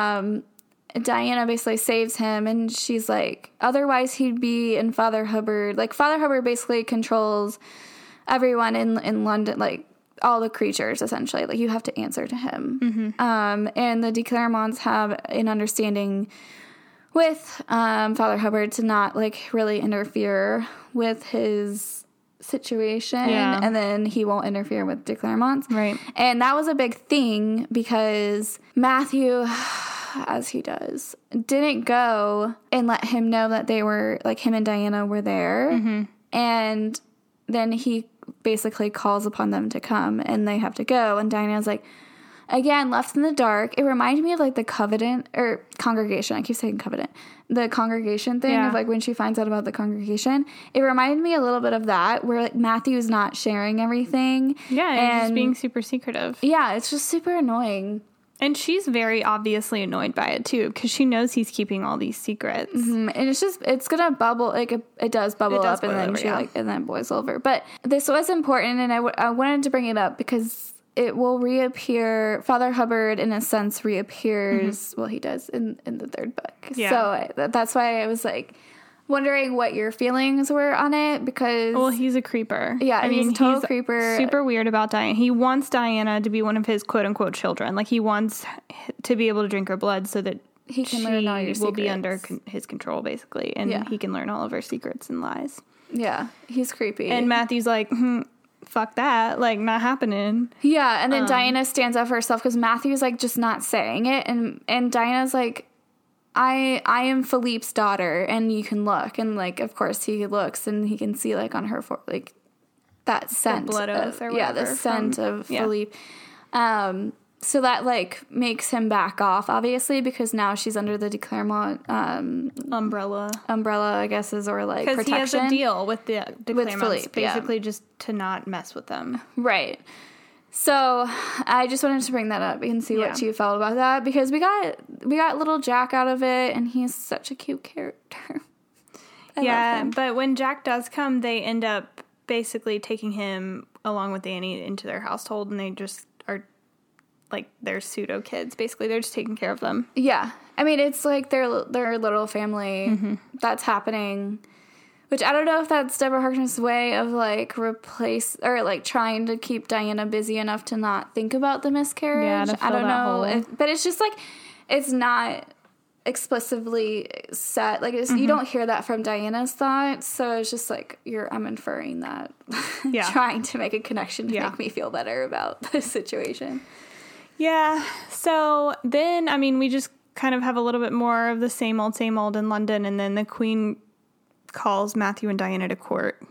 Diana basically saves him, and she's like, otherwise he'd be in Father Hubbard. Like, Father Hubbard basically controls everyone in London, like, all the creatures, essentially. Like, you have to answer to him. And the de Claremonts have an understanding with Father Hubbard to not, like, really interfere with his situation. Yeah. And then he won't interfere with de Claremonts. Right. And that was a big thing because Matthew, as he does, didn't go and let him know that they were, like, him and Diana were there. And then he basically calls upon them to come, and they have to go. And Diana's like, again, left in the dark. It reminded me of, like, the covenant or congregation. I keep saying covenant. The congregation thing of, like, when she finds out about the congregation. It reminded me a little bit of that, where, like, Matthew's not sharing everything. Yeah, and he's being super secretive. Yeah, it's just super annoying. And she's very obviously annoyed by it, too, because she knows he's keeping all these secrets. And it's gonna bubble, like, it does bubble up, and then and then boils over. But this was important, and I wanted to bring it up because it will reappear. Father Hubbard, in a sense, reappears. Well, he does in the third book. Yeah. So that's why I was, like, wondering what your feelings were on it, because... Well, he's a creeper. Yeah, I mean, he's a total creeper. Super weird about Diana. He wants Diana to be one of his quote-unquote children. Like, he wants to be able to drink her blood so that he can learn all your secrets. Will be under his control, basically. And he can learn all of her secrets and lies. Yeah, he's creepy. And Matthew's like, fuck that. Like, not happening. Yeah, and then Diana stands up for herself because Matthew's, like, just not saying it. And Diana's like... I am Philippe's daughter, and you can look. And, like, of course, he looks, and he can see, like, on her, like, that scent. The blood oath or whatever. Yeah, the scent of Philippe. So that, like, makes him back off, obviously, because now she's under the de Claremont umbrella, I guess, or, like, protection. Because he has a deal with the de Claremonts, Philippe, basically just to not mess with them. Right. So I just wanted to bring that up and see what you felt about that, because we got little Jack out of it, and he's such a cute character. I love him. But when Jack does come, they end up basically taking him along with Annie into their household, and they just are like they're pseudo kids. Basically, they're just taking care of them. Yeah, I mean, it's like their little family that's happening. Which I don't know if that's Deborah Harkness' way of, like, replace or, like, trying to keep Diana busy enough to not think about the miscarriage. Yeah, to fill I don't that know, hole. but it's just like it's not explicitly set. Like, you don't hear that from Diana's thoughts, so it's just like I'm inferring that, trying to make a connection to make me feel better about the situation. Yeah. So then, I mean, we just kind of have a little bit more of the same old in London, and then the Queen calls Matthew and Diana to court,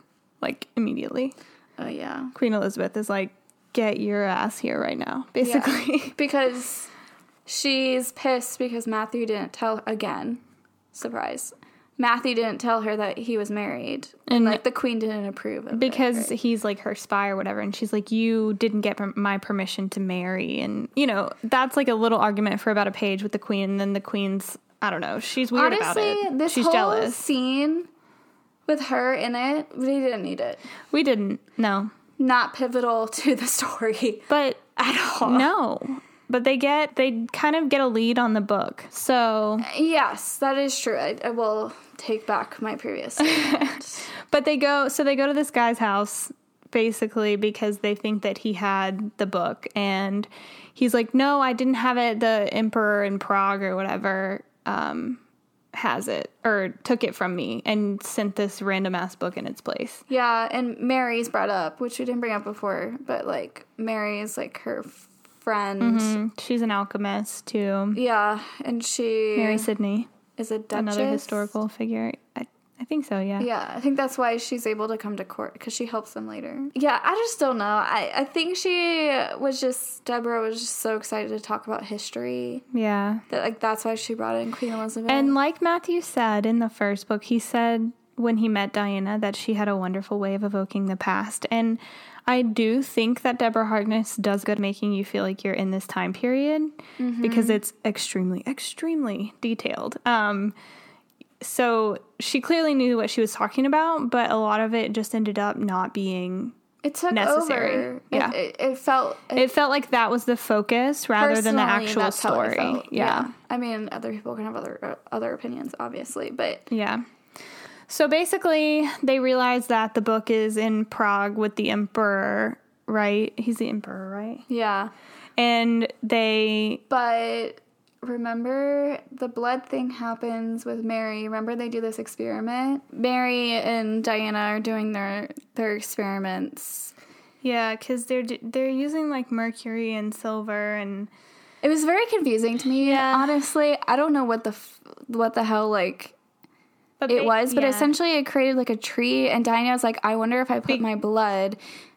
like, immediately. Oh, yeah. Queen Elizabeth is like, get your ass here right now, basically. Yeah. Because she's pissed because Matthew didn't tell, again, surprise, Matthew didn't tell her that he was married. And, like, the queen didn't approve of because it. Right? he's, like, her spy or whatever. And she's like, you didn't get my permission to marry. And, you know, that's, like, a little argument for about a page with the queen. And then the queen's, I don't know, she's weird about it. Honestly, this she's whole jealous. scene with her in it, we didn't need it. We didn't, no. Not pivotal to the story. But at all. No. But they kind of get a lead on the book. So yes, that is true. I will take back my previous statement. But they go to this guy's house basically because they think that he had the book, and he's like, no, I didn't have it. The emperor in Prague or whatever has it or took it from me and sent this random ass book in its place. Yeah, and Mary's brought up, which we didn't bring up before, but like Mary is like her friend. Mm-hmm. She's an alchemist too. Yeah, and Mary Sidney is a duchess. Another historical figure. I think so, yeah. Yeah, I think that's why she's able to come to court, because she helps them later. Yeah, I just don't know. I think Deborah was just so excited to talk about history. Yeah. That's why she brought in Queen Elizabeth. And like Matthew said in the first book, he said when he met Diana that she had a wonderful way of evoking the past. And I do think that Deborah Harkness does good at making you feel like you're in this time period because it's extremely, extremely detailed. So she clearly knew what she was talking about, but a lot of it just ended up not being necessary. Over. Yeah. It felt like that was the focus rather than the actual that's how it story. felt. Yeah. I mean, other people can have other opinions, obviously, but yeah. So basically, they realize that the book is in Prague with the emperor, right? He's the emperor, right? Yeah. But remember, the blood thing happens with Mary. Remember, they do this experiment? Mary and Diana are doing their experiments. Yeah, because they're using, like, mercury and silver, and it was very confusing to me. Yeah. Honestly, I don't know what the hell, like, but essentially it created, like, a tree, and Diana was like, I wonder if I put my blood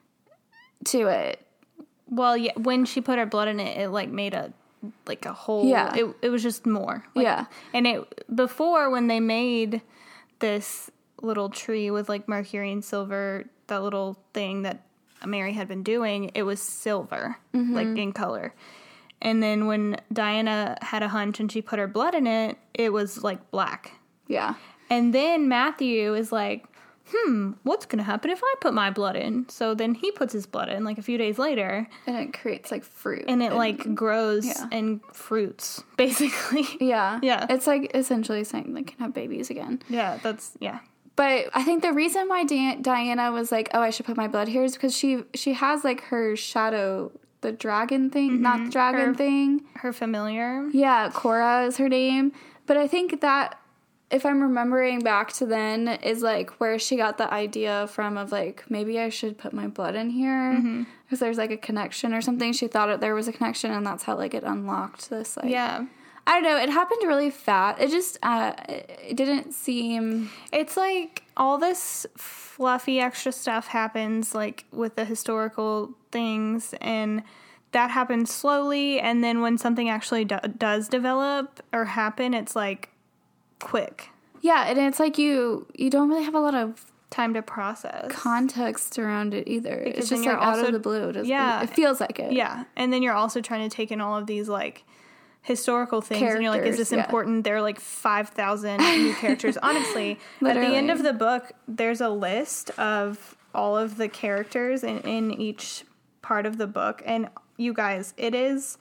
to it. Well, yeah, when she put her blood in it, it, like, made a whole... Yeah. It was just more. Like, yeah. And before, when they made this little tree with, like, mercury and silver, that little thing that Mary had been doing, it was silver, like, in color. And then when Diana had a hunch and she put her blood in it, it was, like, black. Yeah. And then Matthew is like, what's going to happen if I put my blood in? So then he puts his blood in, like, a few days later. And it creates, like, fruit. And it, like, grows and fruits, basically. Yeah. Yeah. It's, like, essentially saying they can have babies again. Yeah, yeah. But I think the reason why Diana was like, oh, I should put my blood here is because she has, like, her shadow, the dragon thing, not the dragon thing. Her familiar. Yeah, Cora is her name. But I think that, if I'm remembering back to then, is, like, where she got the idea from of, like, maybe I should put my blood in here because there's, like, a connection or something. She thought there was a connection, and that's how, like, it unlocked this, like... Yeah. I don't know. It happened really fast. It just, it didn't seem... It's, like, all this fluffy extra stuff happens, like, with the historical things, and that happens slowly, and then when something actually does develop or happen, it's, like... quick. Yeah, and it's like you don't really have a lot of time to process context around it either. Because it's just like out of the blue. It feels like it. Yeah, and then you're also trying to take in all of these like historical things, and you're like, is this important? There are like 5,000 new characters. Honestly, literally. At the end of the book, there's a list of all of the characters in each part of the book, and you guys, it is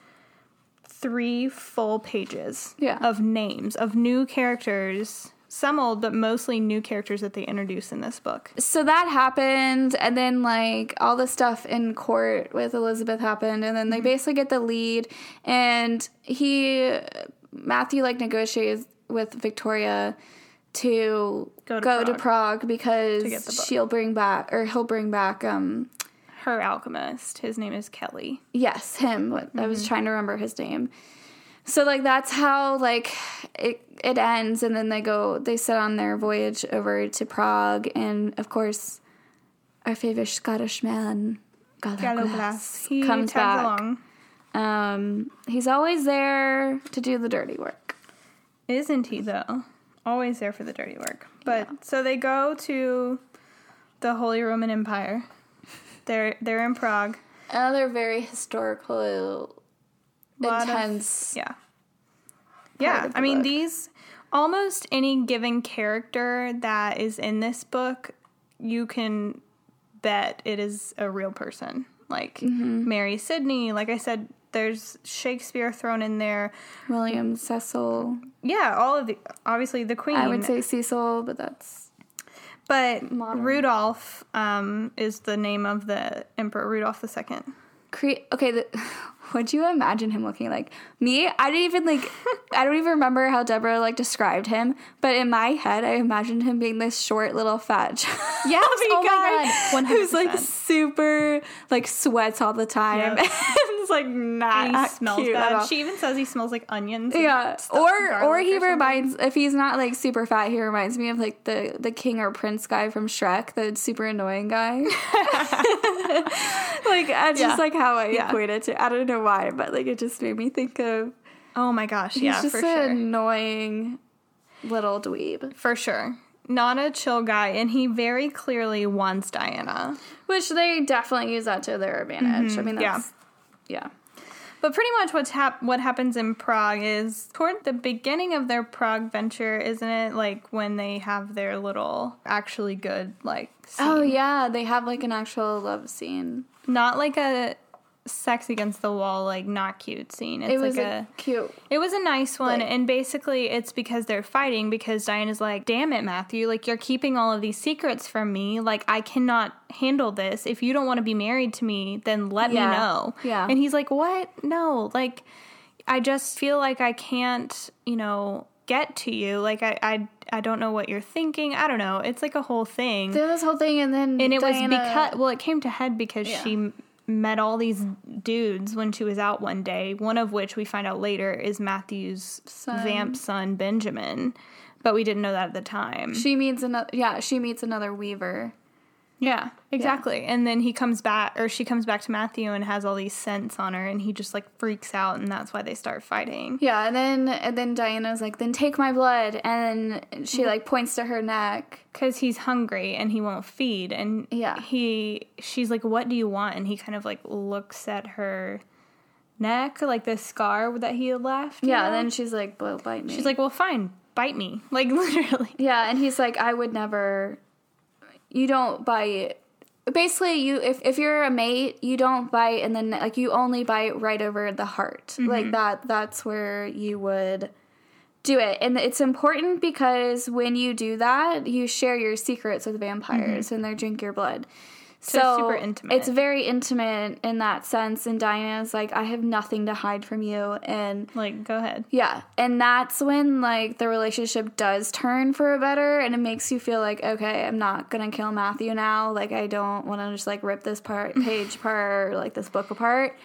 3 full pages of names of new characters, some old, but mostly new characters that they introduce in this book. So that happened, and then, like, all the stuff in court with Elizabeth happened, and then they basically get the lead, and Matthew, like, negotiates with Victoria to go to Prague because he'll bring back her alchemist. His name is Kelly. Yes, him. I was trying to remember his name. So, like, that's how, like, it ends, and then they set on their voyage over to Prague, and, of course, our favorite Scottish man, Gallaglas, he comes tags back. along. He's always there to do the dirty work. Isn't he, though? Always there for the dirty work. But so they go to the Holy Roman Empire. They're in Prague. Another very historical, intense. Yeah. I mean, book. these almost any given character that is in this book, you can bet it is a real person. Like Mary Sidney, like I said, there's Shakespeare thrown in there. William Cecil. Yeah, all of the, obviously the Queen. I would say Cecil, but that's... But modern. Rudolph is the name of the Emperor, Rudolph II. Would you imagine him looking like me? I don't even remember how Deborah like described him, but in my head, I imagined him being this short little fat Yeah, guy my God, 100%. who's like super like sweats all the time. Yep. And it's like not And he smells cute bad. at all. She even says he smells like onions. Yeah, And or he something. reminds, if he's not like super fat, he reminds me of like the king or prince guy from Shrek, the super annoying guy. Like that's just like how I equate it to. I don't know why, but like it just made me think of. Oh my gosh, He's yeah, just for an sure. annoying little dweeb. For sure. Not a chill guy, and he very clearly wants Diana. Which they definitely use that to their advantage. I mean, that's, yeah. But pretty much what happens in Prague is toward the beginning of their Prague venture, isn't it? Like when they have their little actually good like scene. Oh yeah, they have like an actual love scene. Not like a sex against the wall, like not cute scene. It's It was like cute. It was a nice one, Like- and basically it's because they're fighting because Diana's like, damn it, Matthew, like you're keeping all of these secrets from me. Like I cannot handle this. If you don't want to be married to me, then let me know. Yeah. And he's like, what? No, like I just feel like I can't, get to you. Like I don't know what you're thinking. I don't know. It's like a whole thing. They had this whole thing, and then And it Diana, was because, it came to head because she met all these dudes when she was out one day, one of which we find out later is Matthew's vamp son, Benjamin. But we didn't know that at the time. she meets another weaver. Yeah, exactly. Yeah. And then she comes back to Matthew and has all these scents on her, and he just like freaks out, and that's why they start fighting. Yeah, and then Diana's like, then take my blood, and she like points to her neck because he's hungry and he won't feed, and she's like, what do you want? And he kind of like looks at her neck, like the scar that he had left. Yeah, and then she's like, well, bite me. She's like, well, fine, bite me, like literally. Yeah, and he's like, I would never. You don't bite. Basically, if you're a mate, you don't bite, and then like you only bite right over the heart, like that. That's where you would do it, and it's important because when you do that, you share your secrets with vampires, and they drink your blood. So it's super intimate. It's very intimate in that sense, and Diana's like, I have nothing to hide from you, and like, go ahead. Yeah, and that's when like the relationship does turn for a better, and it makes you feel like, okay, I'm not gonna kill Matthew now. Like I don't want to just like rip this page apart or like this book apart.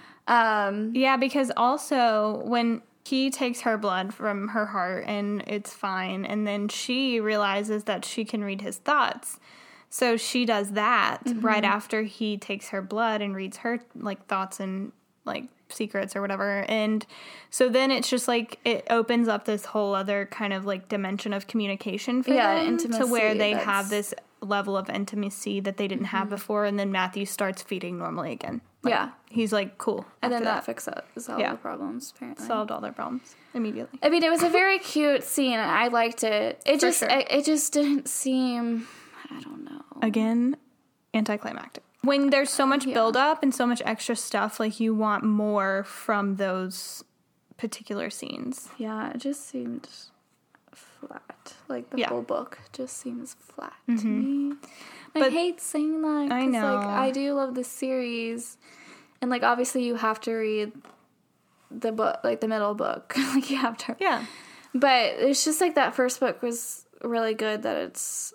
Yeah, because also when he takes her blood from her heart and it's fine, and then she realizes that she can read his thoughts. So she does that right after he takes her blood and reads her like thoughts and like secrets or whatever. And so then it's just like it opens up this whole other kind of like dimension of communication for them intimacy, to where they have this level of intimacy that they didn't have before. And then Matthew starts feeding normally again. Like, he's like, cool. And then that fixes all the problems, apparently. Solved all their problems immediately. I mean, it was a very cute scene, and I liked it. It just didn't seem, I don't know. Again, anticlimactic. When there's so much buildup and so much extra stuff, like you want more from those particular scenes. Yeah, it just seemed flat. Like the whole book just seems flat to me. I hate saying that. I know. Like, I do love the series, and like obviously you have to read the book, like the middle book. Like you have to. Yeah. But it's just like that first book was really good. That it's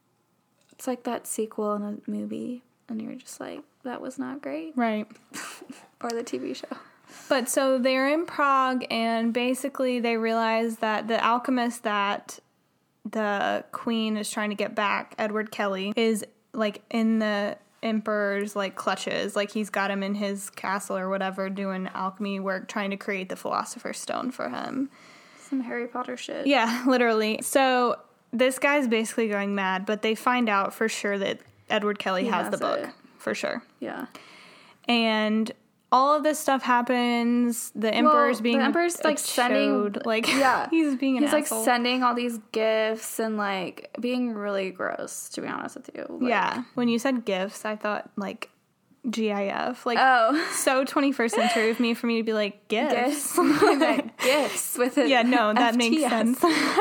like that sequel in a movie, and you're just like, that was not great. Right. Or the TV show. But so they're in Prague, and basically they realize that the alchemist that the queen is trying to get back, Edward Kelly, is like in the Emperor's like clutches, like he's got him in his castle or whatever doing alchemy work, trying to create the Philosopher's Stone for him. Some Harry Potter shit. Yeah, literally. So this guy's basically going mad, but they find out for sure that Edward Kelly has the book. For sure. Yeah. And all of this stuff happens. The Emperor's being the Emperor's like sending, like, yeah, he's being an asshole. He's like sending all these gifts and like being really gross, to be honest with you. Like, yeah. When you said gifts, I thought like GIF, like so 21st century of me for me to be like gifts. Gifts with it. Yeah, no, that makes sense.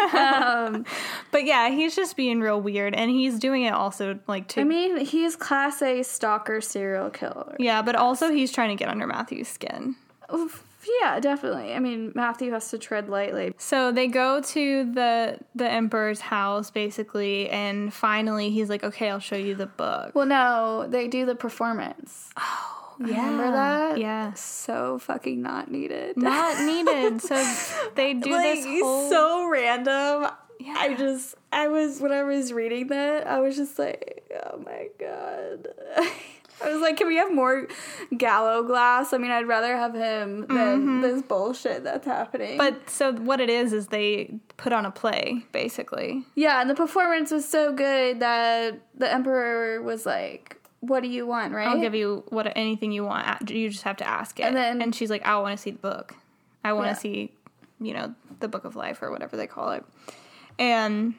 But yeah, he's just being real weird, and he's doing it also like to. I mean, he's class A stalker serial killer. Yeah, but also he's trying to get under Matthew's skin. Yeah, definitely. I mean, Matthew has to tread lightly. So they go to the Emperor's house, basically, and finally he's like, okay, I'll show you the book. Well, no, they do the performance. Oh, yeah. Remember that? Yeah. So fucking not needed. Not needed. So they do like, this whole... so random. Yeah. When I was reading that, I was just like, oh my God. I was like, can we have more Gallo Glass? I mean, I'd rather have him than this bullshit that's happening. But so what it is they put on a play, basically. Yeah, and the performance was so good that the Emperor was like, what do you want, right? I'll give you anything you want. You just have to ask it. And she's like, I want to see the book. I want to see, the Book of Life or whatever they call it. And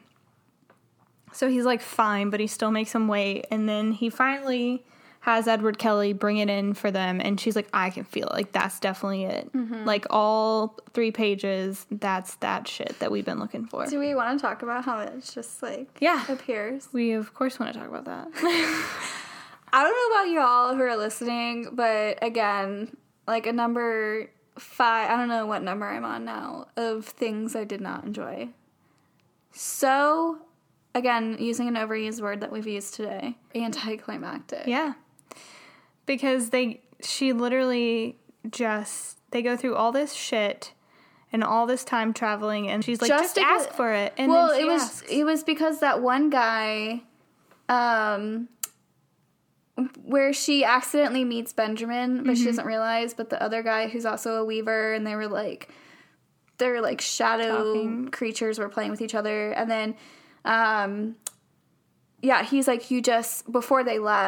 so he's like, fine, but he still makes him wait. And then he finally has Edward Kelly bring it in for them, and she's like, I can feel it. Like, that's definitely it. Mm-hmm. Like, all 3 pages, that's that shit that we've been looking for. Do we want to talk about how it's just, like, appears? We, of course, want to talk about that. I don't know about y'all who are listening, but, again, like, a number 5, I don't know what number I'm on now, of things I did not enjoy. So, again, using an overused word that we've used today, anticlimactic. Yeah. Because she literally they go through all this shit and all this time traveling, and she's like, just ask for it. And then she asks. It was because that one guy, where she accidentally meets Benjamin, but she doesn't realize, but the other guy who's also a weaver, and their shadow creatures were playing with each other, and then, he's like, before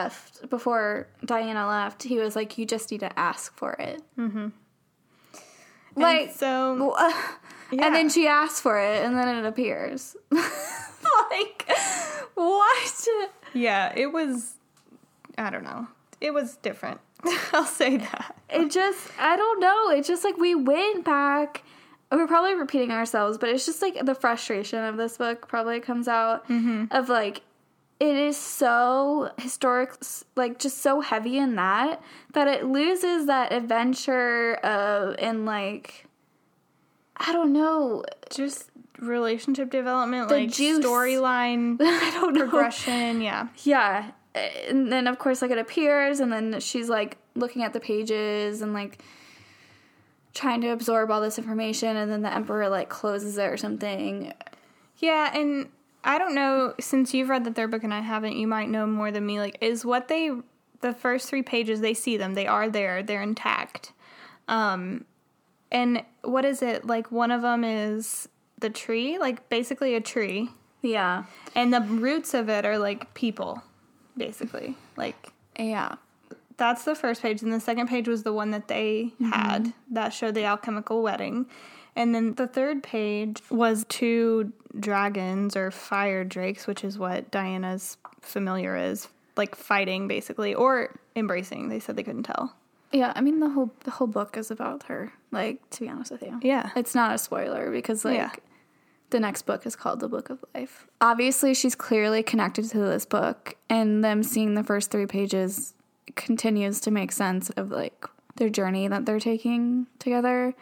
Diana left, he was like, you just need to ask for it. Mm-hmm. Like, so, and then she asks for it, and then it appears. Like, what? Yeah, it was, I don't know. It was different. I'll say that. I don't know. It's just like we went back. We're probably repeating ourselves, but it's just like the frustration of this book probably comes out of like, it is so historic, like just so heavy in that it loses that adventure and like, I don't know, just relationship development, the like storyline, I don't know, progression, yeah. And then of course like it appears, and then she's like looking at the pages and like trying to absorb all this information, and then the Emperor like closes it or something. Yeah, and I don't know, since you've read the third book and I haven't, you might know more than me, like, is the first 3 pages, they see them, they are there, they're intact. And what is it, like, one of them is the tree, like, basically a tree. Yeah. And the roots of it are, like, people, basically. Like, yeah. That's the first page, and the second page was the one that they had that showed the alchemical wedding. And then the third page was 2 dragons or fire drakes, which is what Diana's familiar is, like fighting basically, or embracing. They said they couldn't tell. Yeah, I mean the whole book is about her. Like, to be honest with you, yeah, it's not a spoiler because like the next book is called The Book of Life. Obviously, she's clearly connected to this book, and them seeing the first 3 pages continues to make sense of like their journey that they're taking together.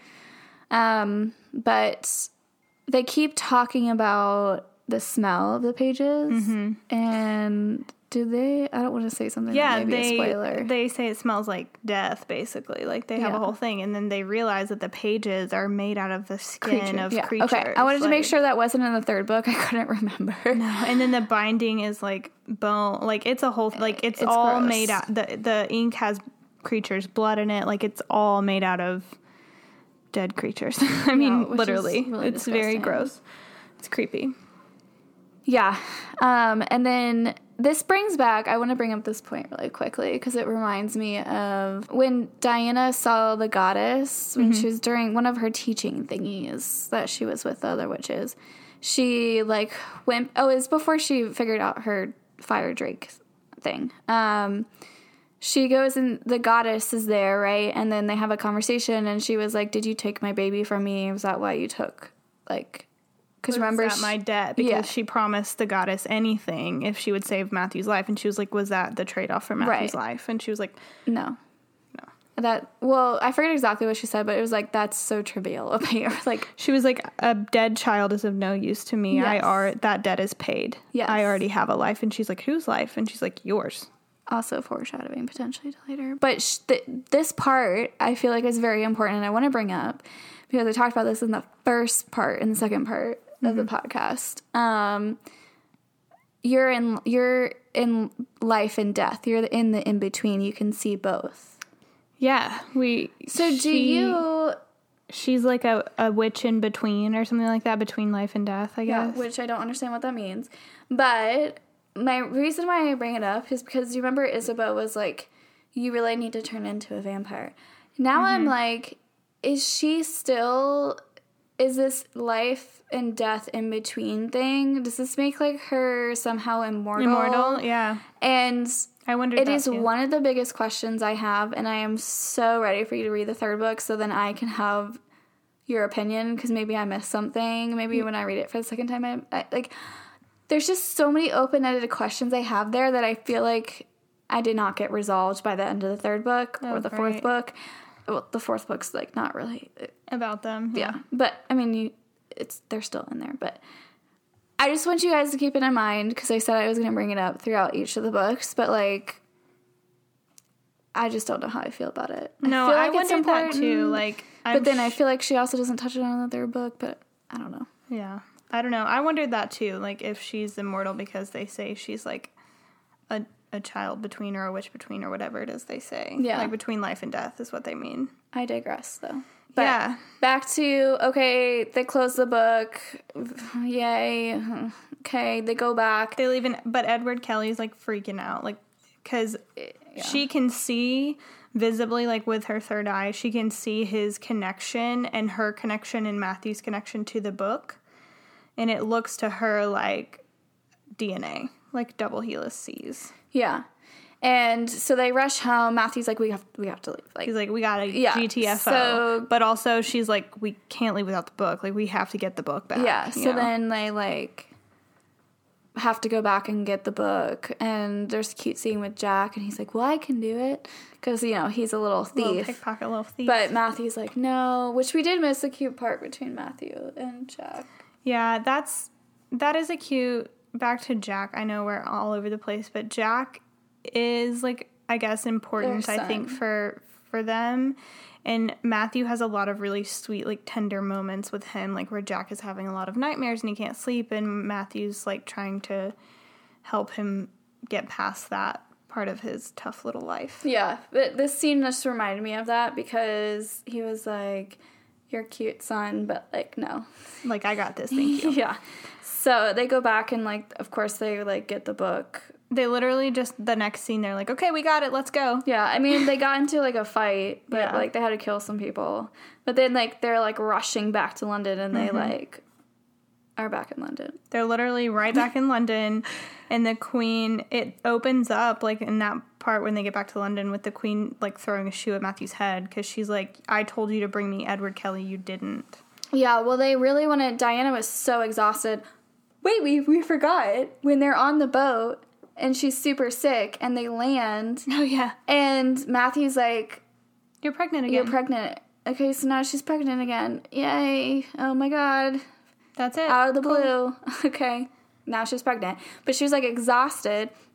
But they keep talking about the smell of the pages, and Do they? I don't want to say something Yeah, that may be a spoiler. they say it smells like death, basically. Like, they have a whole thing, and then they realize that the pages are made out of the skin of creatures. Okay, I wanted to make sure that wasn't in the third book. I couldn't remember. No, and then the binding is, like, bone. Like, it's a whole... Like, it's all gross. made out... The ink has creatures' blood in it. Like, it's all made out of dead creatures. I mean, literally. Really it's very gross. It's creepy. Yeah. And then this brings back, I want to bring up this point really quickly because it reminds me of when Diana saw the goddess, when she was during one of her teaching thingies that she was with the other witches. She, like, went, it was before she figured out her fire drake thing. She goes and the goddess is there, right? And then they have a conversation and she was like, did you take my baby from me? Was that why you took, like... Because remember, my debt, because she promised the goddess anything if she would save Matthew's life, and she was like, "Was that the trade-off for Matthew's life?" And she was like, "No." Well, I forget exactly what she said, but it was like, "That's so trivial." Like, she was like, "A dead child is of no use to me. Yes. That debt is paid. Yes. I already have a life." And she's like, "Whose life?" And she's like, "Yours." Also foreshadowing potentially to later, but this part I feel like is very important, and I want to bring up because I talked about this in the first part and the second part of the podcast. You're in life and death. You're in the in-between. You can see both. Yeah. She's like a witch in between or something like that, between life and death, I guess. Yeah, which I don't understand what that means. But my reason why I bring it up is because you remember Isabeau was like, you really need to turn into a vampire. Now I'm like, is this life and death in between thing? Does this make like her somehow immortal? Immortal, yeah. And I wondered it that is too. one of the biggest questions I have, and I am so ready for you to read the third book so then I can have your opinion, because maybe I missed something. Maybe when I read it for the second time, I like, there's just so many open-ended questions I have there that I feel like I did not get resolved by the end of the third book or the fourth book. Well, the fourth book's like not really about them. Yeah. But I mean, they're still in there. But I just want you guys to keep it in mind because I said I was going to bring it up throughout each of the books. But like, I just don't know how I feel about it. No, I wondered that too. Like, but then I feel like she also doesn't touch it on the third book. But I don't know. Yeah, I don't know. I wondered that too. Like, if she's immortal because they say she's like a child between or a witch between or whatever it is they say. Yeah. Like, between life and death is what they mean. I digress, though. But back to, okay, they close the book. Yay. Okay, they go back. They leave but Edward Kelly's, like, freaking out. Like, because she can see visibly, like, with her third eye, she can see his connection and her connection and Matthew's connection to the book. And it looks to her like DNA, like double helix C's. Yeah. And so they rush home. Matthew's like, we have to leave. Like, he's like, we gotta GTFO. So, but also she's like, we can't leave without the book. Like, we have to get the book back. Yeah. So then they like have to go back and get the book. And there's a cute scene with Jack, and he's like, well, I can do it. Because, he's a little thief. Little pickpocket, little thief. But Matthew's like, no. Which we did miss the cute part between Matthew and Jack. Yeah, that is a cute... Back to Jack. I know we're all over the place, but Jack is, like, I guess important, I think, for them. And Matthew has a lot of really sweet, like, tender moments with him, like, where Jack is having a lot of nightmares and he can't sleep, and Matthew's, like, trying to help him get past that part of his tough little life. Yeah, but this scene just reminded me of that because he was like, you're cute, son, but, like, no. Like, I got this, thank you. Yeah. So they go back and, like, of course they, like, get the book. They literally just, the next scene, they're like, okay, we got it, let's go. Yeah, I mean, they got into, like, a fight, but, like, they had to kill some people. But then, like, they're, like, rushing back to London, and they, like, are back in London. They're literally right back in London, and the Queen, it opens up, like, in that part when they get back to London with the Queen, like, throwing a shoe at Matthew's head, because she's like, I told you to bring me Edward Kelly, you didn't. Yeah, well, they really wanted, Diana was so exhausted. Wait, we forgot. When they're on the boat, and she's super sick, and they land. Oh, yeah. And Matthew's like, you're pregnant again. You're pregnant. Okay, so now she's pregnant again. Yay. Oh, my God. That's it. Out of the blue. Okay. Now she's pregnant. But she was, like, exhausted.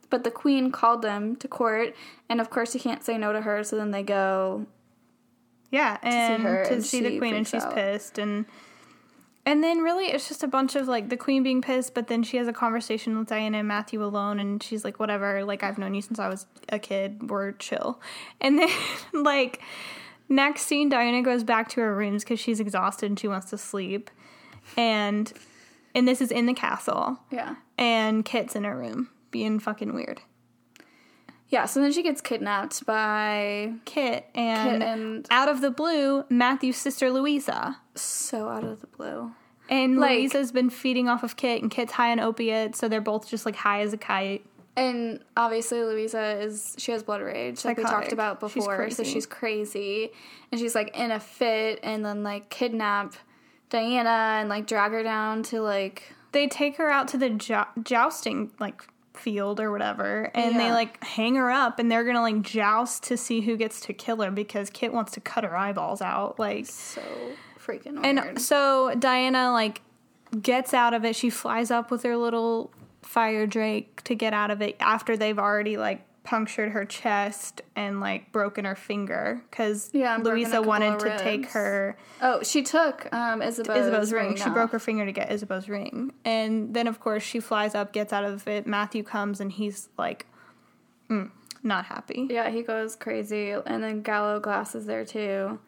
But the queen called them to court, and of course he can't say no to her, so then they go and her, to and see the she queen, and freaks she's out. pissed, and then really it's just a bunch of like the queen being pissed, but then she has a conversation with Diana and Matthew alone, and she's like, whatever, like I've known you since I was a kid, we're chill. And then like next scene, Diana goes back to her rooms because she's exhausted and she wants to sleep, and this is in the castle, and Kit's in her room being fucking weird. Yeah, so then she gets kidnapped by Kit, and out of the blue, Matthew's sister Louisa. So out of the blue. And like, Louisa's been feeding off of Kit, and Kit's high on opiates, so they're both just like high as a kite. And obviously Louisa she has blood rage, like we talked about before, so she's crazy. And she's like in a fit, and then like kidnap Diana and like drag her down to like... They take her out to the jousting like field or whatever, and they like hang her up, and they're gonna like joust to see who gets to kill her because Kit wants to cut her eyeballs out. Like, so freaking weird. And so Diana like gets out of it. She flies up with her little fire drake to get out of it after they've already like punctured her chest and like broken her finger because Louisa wanted to take her. Oh, she took Isabeau's ring. She broke her finger to get Isabeau's ring, and then of course she flies up, gets out of it. Matthew comes and he's like, not happy. Yeah, he goes crazy, and then Gallo Glass is there too.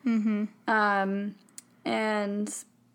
And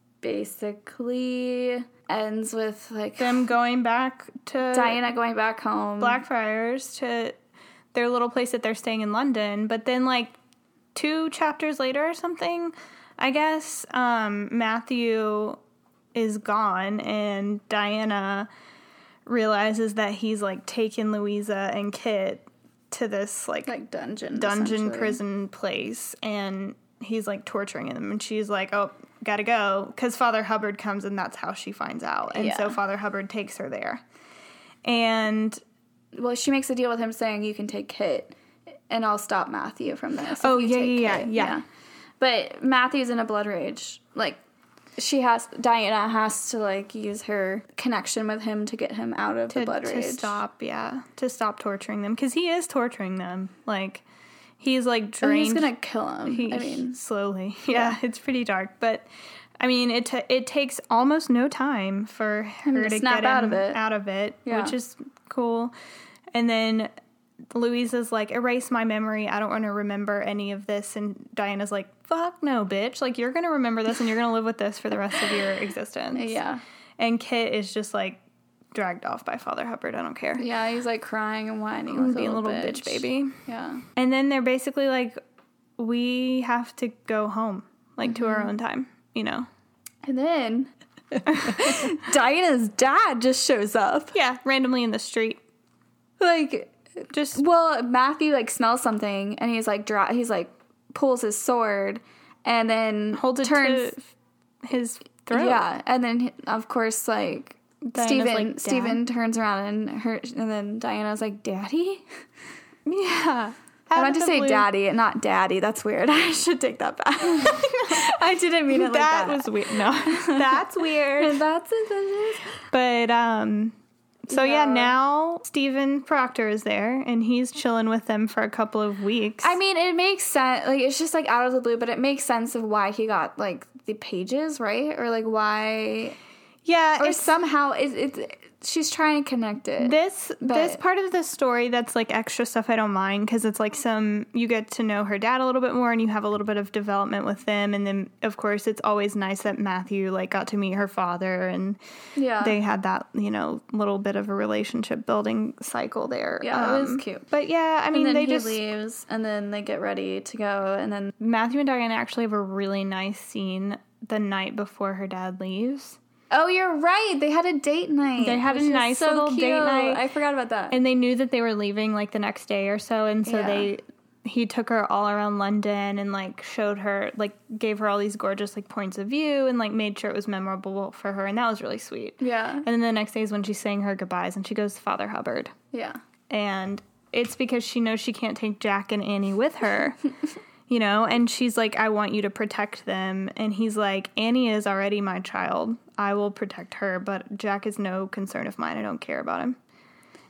basically ends with like them going back to Diana going back home, Blackfriars, to their little place that they're staying in London. But then like 2 chapters later or something, I guess, Matthew is gone, and Diana realizes that he's like taken Louisa and Kit to this like dungeon prison place, and he's like torturing them, and she's like, oh, gotta go, because Father Hubbard comes, and that's how she finds out. And so Father Hubbard takes her there, and well, she makes a deal with him saying, you can take Kit and I'll stop Matthew from this. Oh, yeah. But Matthew's in a blood rage. Like, Diana has to, like, use her connection with him to get him out of the blood rage. To stop torturing them. Because he is torturing them. Like, he's, like, drained. He's gonna kill him. Slowly. Yeah, it's pretty dark. But, I mean, it takes almost no time for her to snap get out of it, which is cool. And then Louisa's like, erase my memory. I don't want to remember any of this. And Diana's like, fuck no, bitch. Like, you're going to remember this, and you're going to live with this for the rest of your existence. Yeah. And Kit is just like dragged off by Father Hubbard. I don't care. Yeah, he's like crying and whining. Being a little bitch baby. Yeah. And then they're basically like, we have to go home, like to our own time, you know? And then Diana's dad just shows up. Yeah, randomly in the street. Like, Matthew like smells something, and he's like pulls his sword, and then holds it to his throat. Yeah, and then of course like Stephen turns around and then Diana's like, "Daddy?" Yeah. I meant to say daddy, not daddy. That's weird. I should take that back. I didn't mean it like that. That was weird. No, that's weird. That's it. But so now Stephen Proctor is there, and he's chilling with them for a couple of weeks. I mean, it makes sense. Like, it's just like out of the blue, but it makes sense of why he got like the pages, right? Or like why. Yeah, or somehow she's trying to connect it. This part of the story that's like extra stuff I don't mind, because it's like you get to know her dad a little bit more, and you have a little bit of development with them, and then of course it's always nice that Matthew like got to meet her father, and they had that, you know, little bit of a relationship building cycle there. Yeah, it was cute. But yeah, I mean, and then he leaves, and then they get ready to go, and then Matthew and Diana actually have a really nice scene the night before her dad leaves. Oh, you're right. They had a date night. They had a nice little date night. I forgot about that. And they knew that they were leaving like the next day or so, and so he took her all around London and like showed her, like gave her all these gorgeous like points of view, and like made sure it was memorable for her, and that was really sweet. Yeah. And then the next day is when she's saying her goodbyes, and she goes to Father Hubbard. Yeah. And it's because she knows she can't take Jack and Annie with her. You know, and she's like, I want you to protect them. And he's like, Annie is already my child. I will protect her, but Jack is no concern of mine. I don't care about him.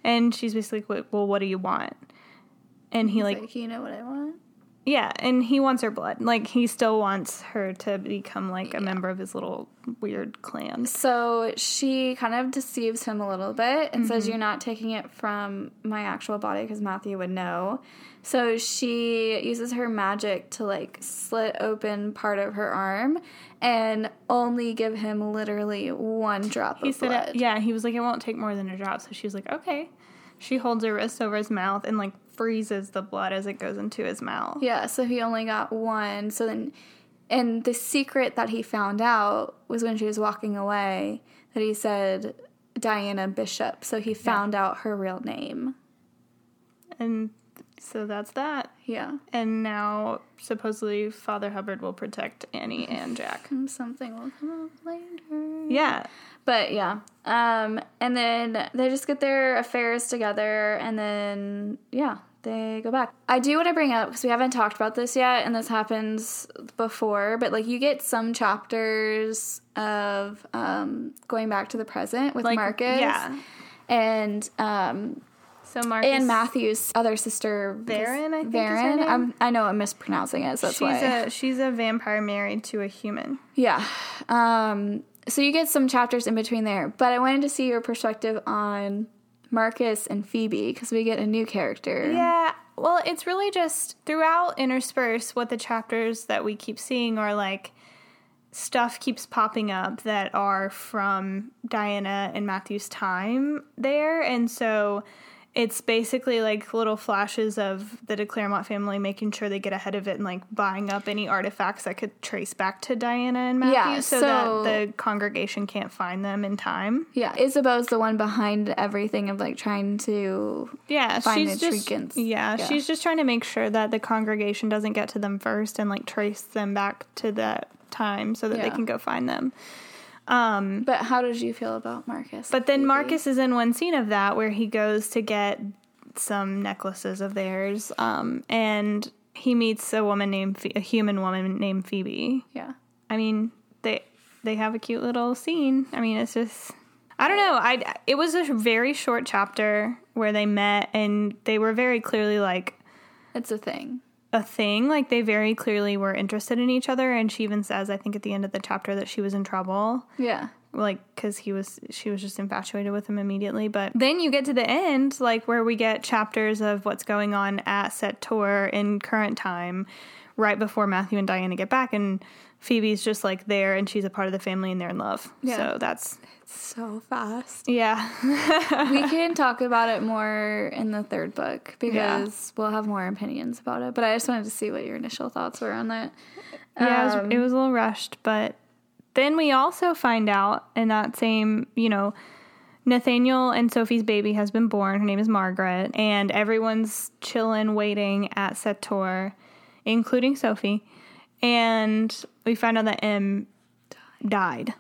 And she's basically like, well, what do you want? And he like, you know what I want? yeah, and he wants her blood. Like, he still wants her to become, like, a member of his little weird clan. So she kind of deceives him a little bit and says, you're not taking it from my actual body, because Matthew would know. So she uses her magic to, like, slit open part of her arm and only give him literally 1 drop of blood. He was like, it won't take more than a drop. So she was like, okay. She holds her wrist over his mouth and, like, freezes the blood as it goes into his mouth. Yeah, so he only got 1. So then, and the secret that he found out was when she was walking away, that he said Diana Bishop. So he found out her real name. And so that's that. Yeah. And now, supposedly, Father Hubbard will protect Annie and Jack. Something will come up later. Yeah. But, yeah. And then they just get their affairs together, and then, yeah, they go back. I do want to bring up, because we haven't talked about this yet, and this happens before, but, like, you get some chapters of going back to the present with, like, Marcus. Yeah. And, so Marcus and Matthew's other sister, Varen, I think Varen. is her name. I know I'm mispronouncing it, so that's why. She's a vampire married to a human. Yeah. So you get some chapters in between there, but I wanted to see your perspective on Marcus and Phoebe, because we get a new character. Yeah, well, it's really just throughout interspersed what the chapters that we keep seeing are like, stuff keeps popping up that are from Diana and Matthew's time there, and so it's basically like little flashes of the de Clermont family making sure they get ahead of it and like buying up any artifacts that could trace back to Diana and Matthew, so that the congregation can't find them in time. Yeah, Isabeau's the one behind everything of like trying to find the trinkets. She's just trying to make sure that the congregation doesn't get to them first and like trace them back to that time so that they can go find them. But how did you feel about Marcus? But then Marcus is in one scene of that where he goes to get some necklaces of theirs, and he meets a human woman named Phoebe. Yeah. I mean, they have a cute little scene. I mean, it's just, I don't know. It was a very short chapter where they met, and they were very clearly like, it's a thing. Like, they very clearly were interested in each other, and she even says, I think at the end of the chapter, that she was in trouble. Yeah. Like, because she was just infatuated with him immediately. But then you get to the end, like, where we get chapters of what's going on at Sept-Tours in current time, right before Matthew and Diana get back, and Phoebe's just, like, there, and she's a part of the family, and they're in love. Yeah. So that's... so fast. Yeah. We can talk about it more in the 3rd book, because we'll have more opinions about it. But I just wanted to see what your initial thoughts were on that. Yeah, it was a little rushed, but then we also find out in that same, Nathaniel and Sophie's baby has been born. Her name is Margaret, and everyone's chilling, waiting at Sept-Tours, including Sophie. And we find out that M died.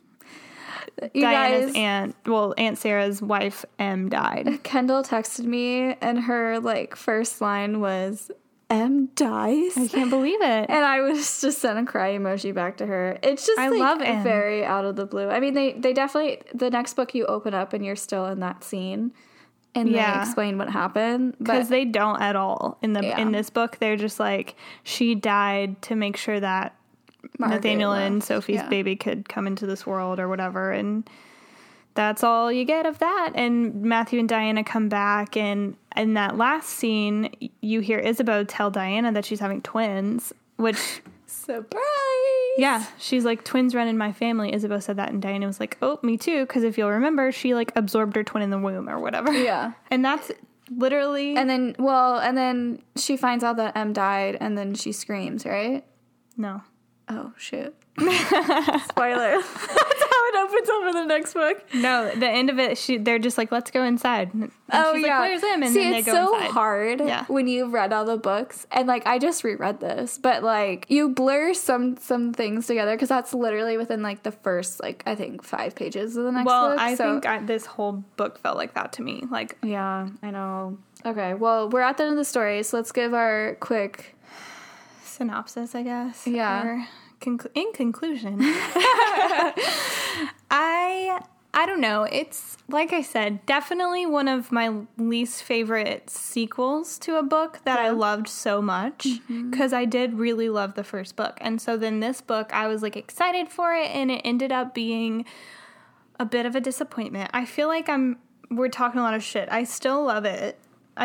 Diana's Aunt Sarah's wife, M, died. Kendall texted me, and her, first line was, M dies? I can't believe it. And I was just sent a cry emoji back to her. It's just, I love M. Very out of the blue. I mean, they definitely, the next book you open up and you're still in that scene, and they explain what happened. Because they don't at all. In this book, they're just like, she died to make sure that Nathaniel and Sophie's baby could come into this world or whatever, and that's all you get of that. And Matthew and Diana come back, and in that last scene, you hear Isabeau tell Diana that she's having twins, which... Surprise! Yeah, she's like, twins run in my family. Isabeau said that, and Diana was like, oh, me too, because if you'll remember, she, absorbed her twin in the womb or whatever. Yeah. And that's literally... And then she finds out that M died, and then she screams, right? No. Oh, shoot. Spoiler. That's how it opens up in the next book. No, the end of it, they're just like, let's go inside. And she's like, where's him? And then they go inside. It's so hard when you've read all the books. And, I just reread this. But, you blur some things together, because that's literally within, the first, I think 5 pages of the next book. Well, I think this whole book felt like that to me. Yeah, I know. Okay, well, we're at the end of the story, so let's give our quick... synopsis, I guess. Yeah. In conclusion, I don't know. It's, like I said, definitely one of my least favorite sequels to a book that I loved so much, because I did really love the first book. And so then this book, I was like excited for it, and it ended up being a bit of a disappointment. I feel like we're talking a lot of shit. I still love it.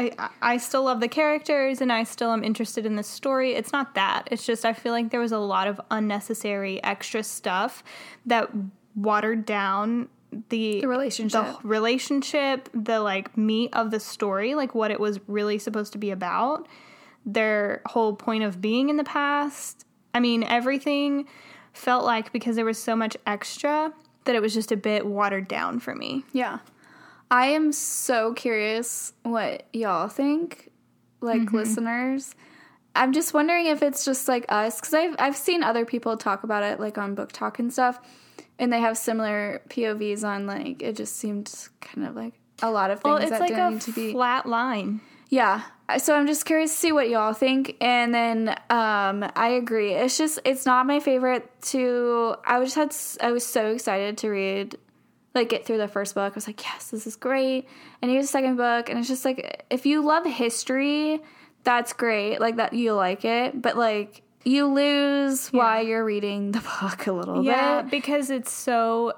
I still love the characters, and I still am interested in the story. It's not that. It's just I feel like there was a lot of unnecessary extra stuff that watered down the relationship, the like meat of the story, like what it was really supposed to be about, their whole point of being in the past. I mean, everything felt like, because there was so much extra, that it was just a bit watered down for me. Yeah. I am so curious what y'all think, like listeners. I'm just wondering if it's just like us, because I've seen other people talk about it, like on Book Talk and stuff, and they have similar POVs on, like, it just seemed kind of like a lot of things that didn't need to be. It's like a flat line. Yeah. So I'm just curious to see what y'all think. And then I agree. It's not my favorite I was so excited to read, like, get through the first book. I was like, yes, this is great. And here's the second book. And it's just like, if you love history, that's great. Like, that you like it. But, like, you lose while you're reading the book a little bit. Yeah, because it's so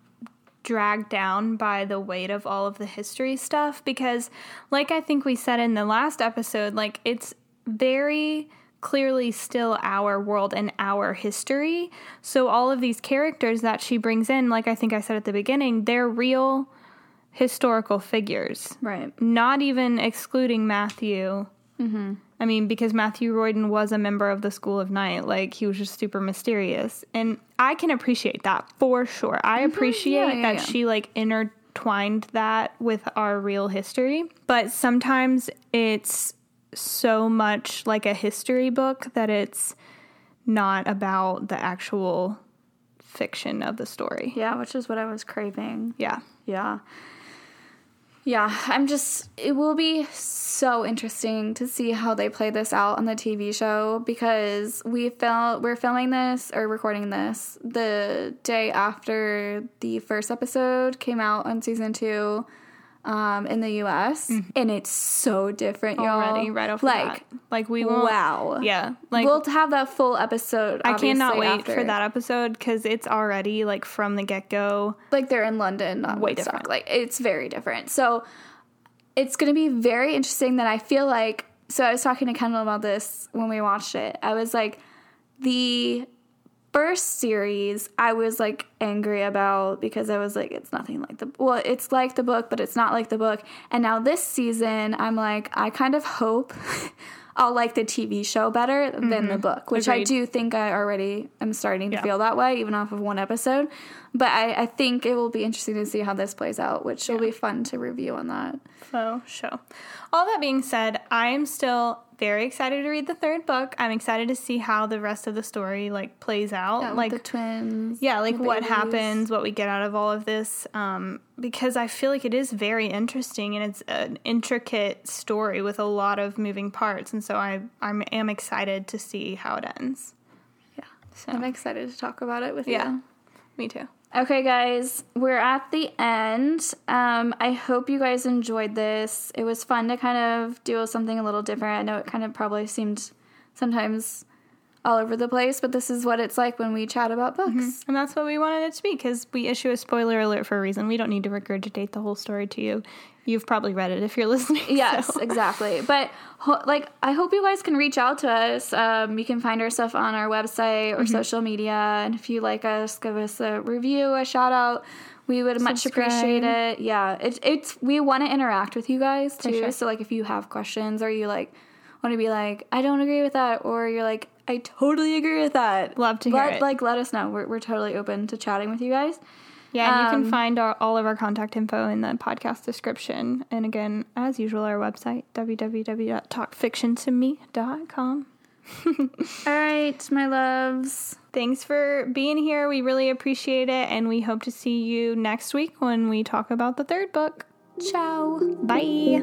dragged down by the weight of all of the history stuff. Because, like I think we said in the last episode, like, it's very clearly still our world and our history. So all of these characters that she brings in, like I think I said at the beginning, they're real historical figures. Right. Not even excluding Matthew. Mm-hmm. I mean, because Matthew Royden was a member of the School of Night. Like, he was just super mysterious. And I can appreciate that for sure. I appreciate that she, like, intertwined that with our real history. But sometimes it's so much like a history book that it's not about the actual fiction of the story. Yeah, which is what I was craving. Yeah. Yeah. Yeah, it will be so interesting to see how they play this out on the TV show, because we're filming this or recording this the day after the first episode came out on season 2 in the US, and it's so different, y'all. Already, right off the bat. Like, we won't. Wow. Yeah. Like, we'll have that full episode. I cannot wait for that episode, because it's already, like, from the get-go. Like, they're in London, not way Woodstock. different. Like, it's very different. So it's going to be very interesting. That I feel like, so I was talking to Kendall about this when we watched it. I was like, the first series I was, like, angry about, because I was like, it's nothing like it's like the book, but it's not like the book. And now this season, I'm like, I kind of hope I'll like the TV show better than the book, which I do think I already am starting to feel that way, even off of one episode. But I think it will be interesting to see how this plays out, which will be fun to review on that. So, show. All that being said, I am still very excited to read the third book. I'm excited to see how the rest of the story, like, plays out. Yeah, like the twins. Yeah, like, what happens, what we get out of all of this. Because I feel like it is very interesting, and it's an intricate story with a lot of moving parts. And so I am excited to see how it ends. Yeah. So I'm excited to talk about it with you. Yeah, me too. Okay, guys, we're at the end. I hope you guys enjoyed this. It was fun to kind of do something a little different. I know it kind of probably seemed sometimes all over the place, but this is what it's like when we chat about books. And that's what we wanted it to be, because we issue a spoiler alert for a reason. We don't need to regurgitate the whole story to you. You've probably read it if you're listening. Yes, so. Exactly. But, I hope you guys can reach out to us. You can find our stuff on our website or social media. And if you like us, give us a review, a shout out. We would much appreciate it. Yeah, it's we want to interact with you guys, too. Sure. So, like, if you have questions, or you, like, want to be like, I don't agree with that, or you're like, I totally agree with that. Love to hear it. Like, let us know. We're totally open to chatting with you guys. Yeah, and you can find all of our contact info in the podcast description. And again, as usual, our website, www.talkfictiontome.com. All right, my loves. Thanks for being here. We really appreciate it. And we hope to see you next week when we talk about the third book. Ciao. Bye.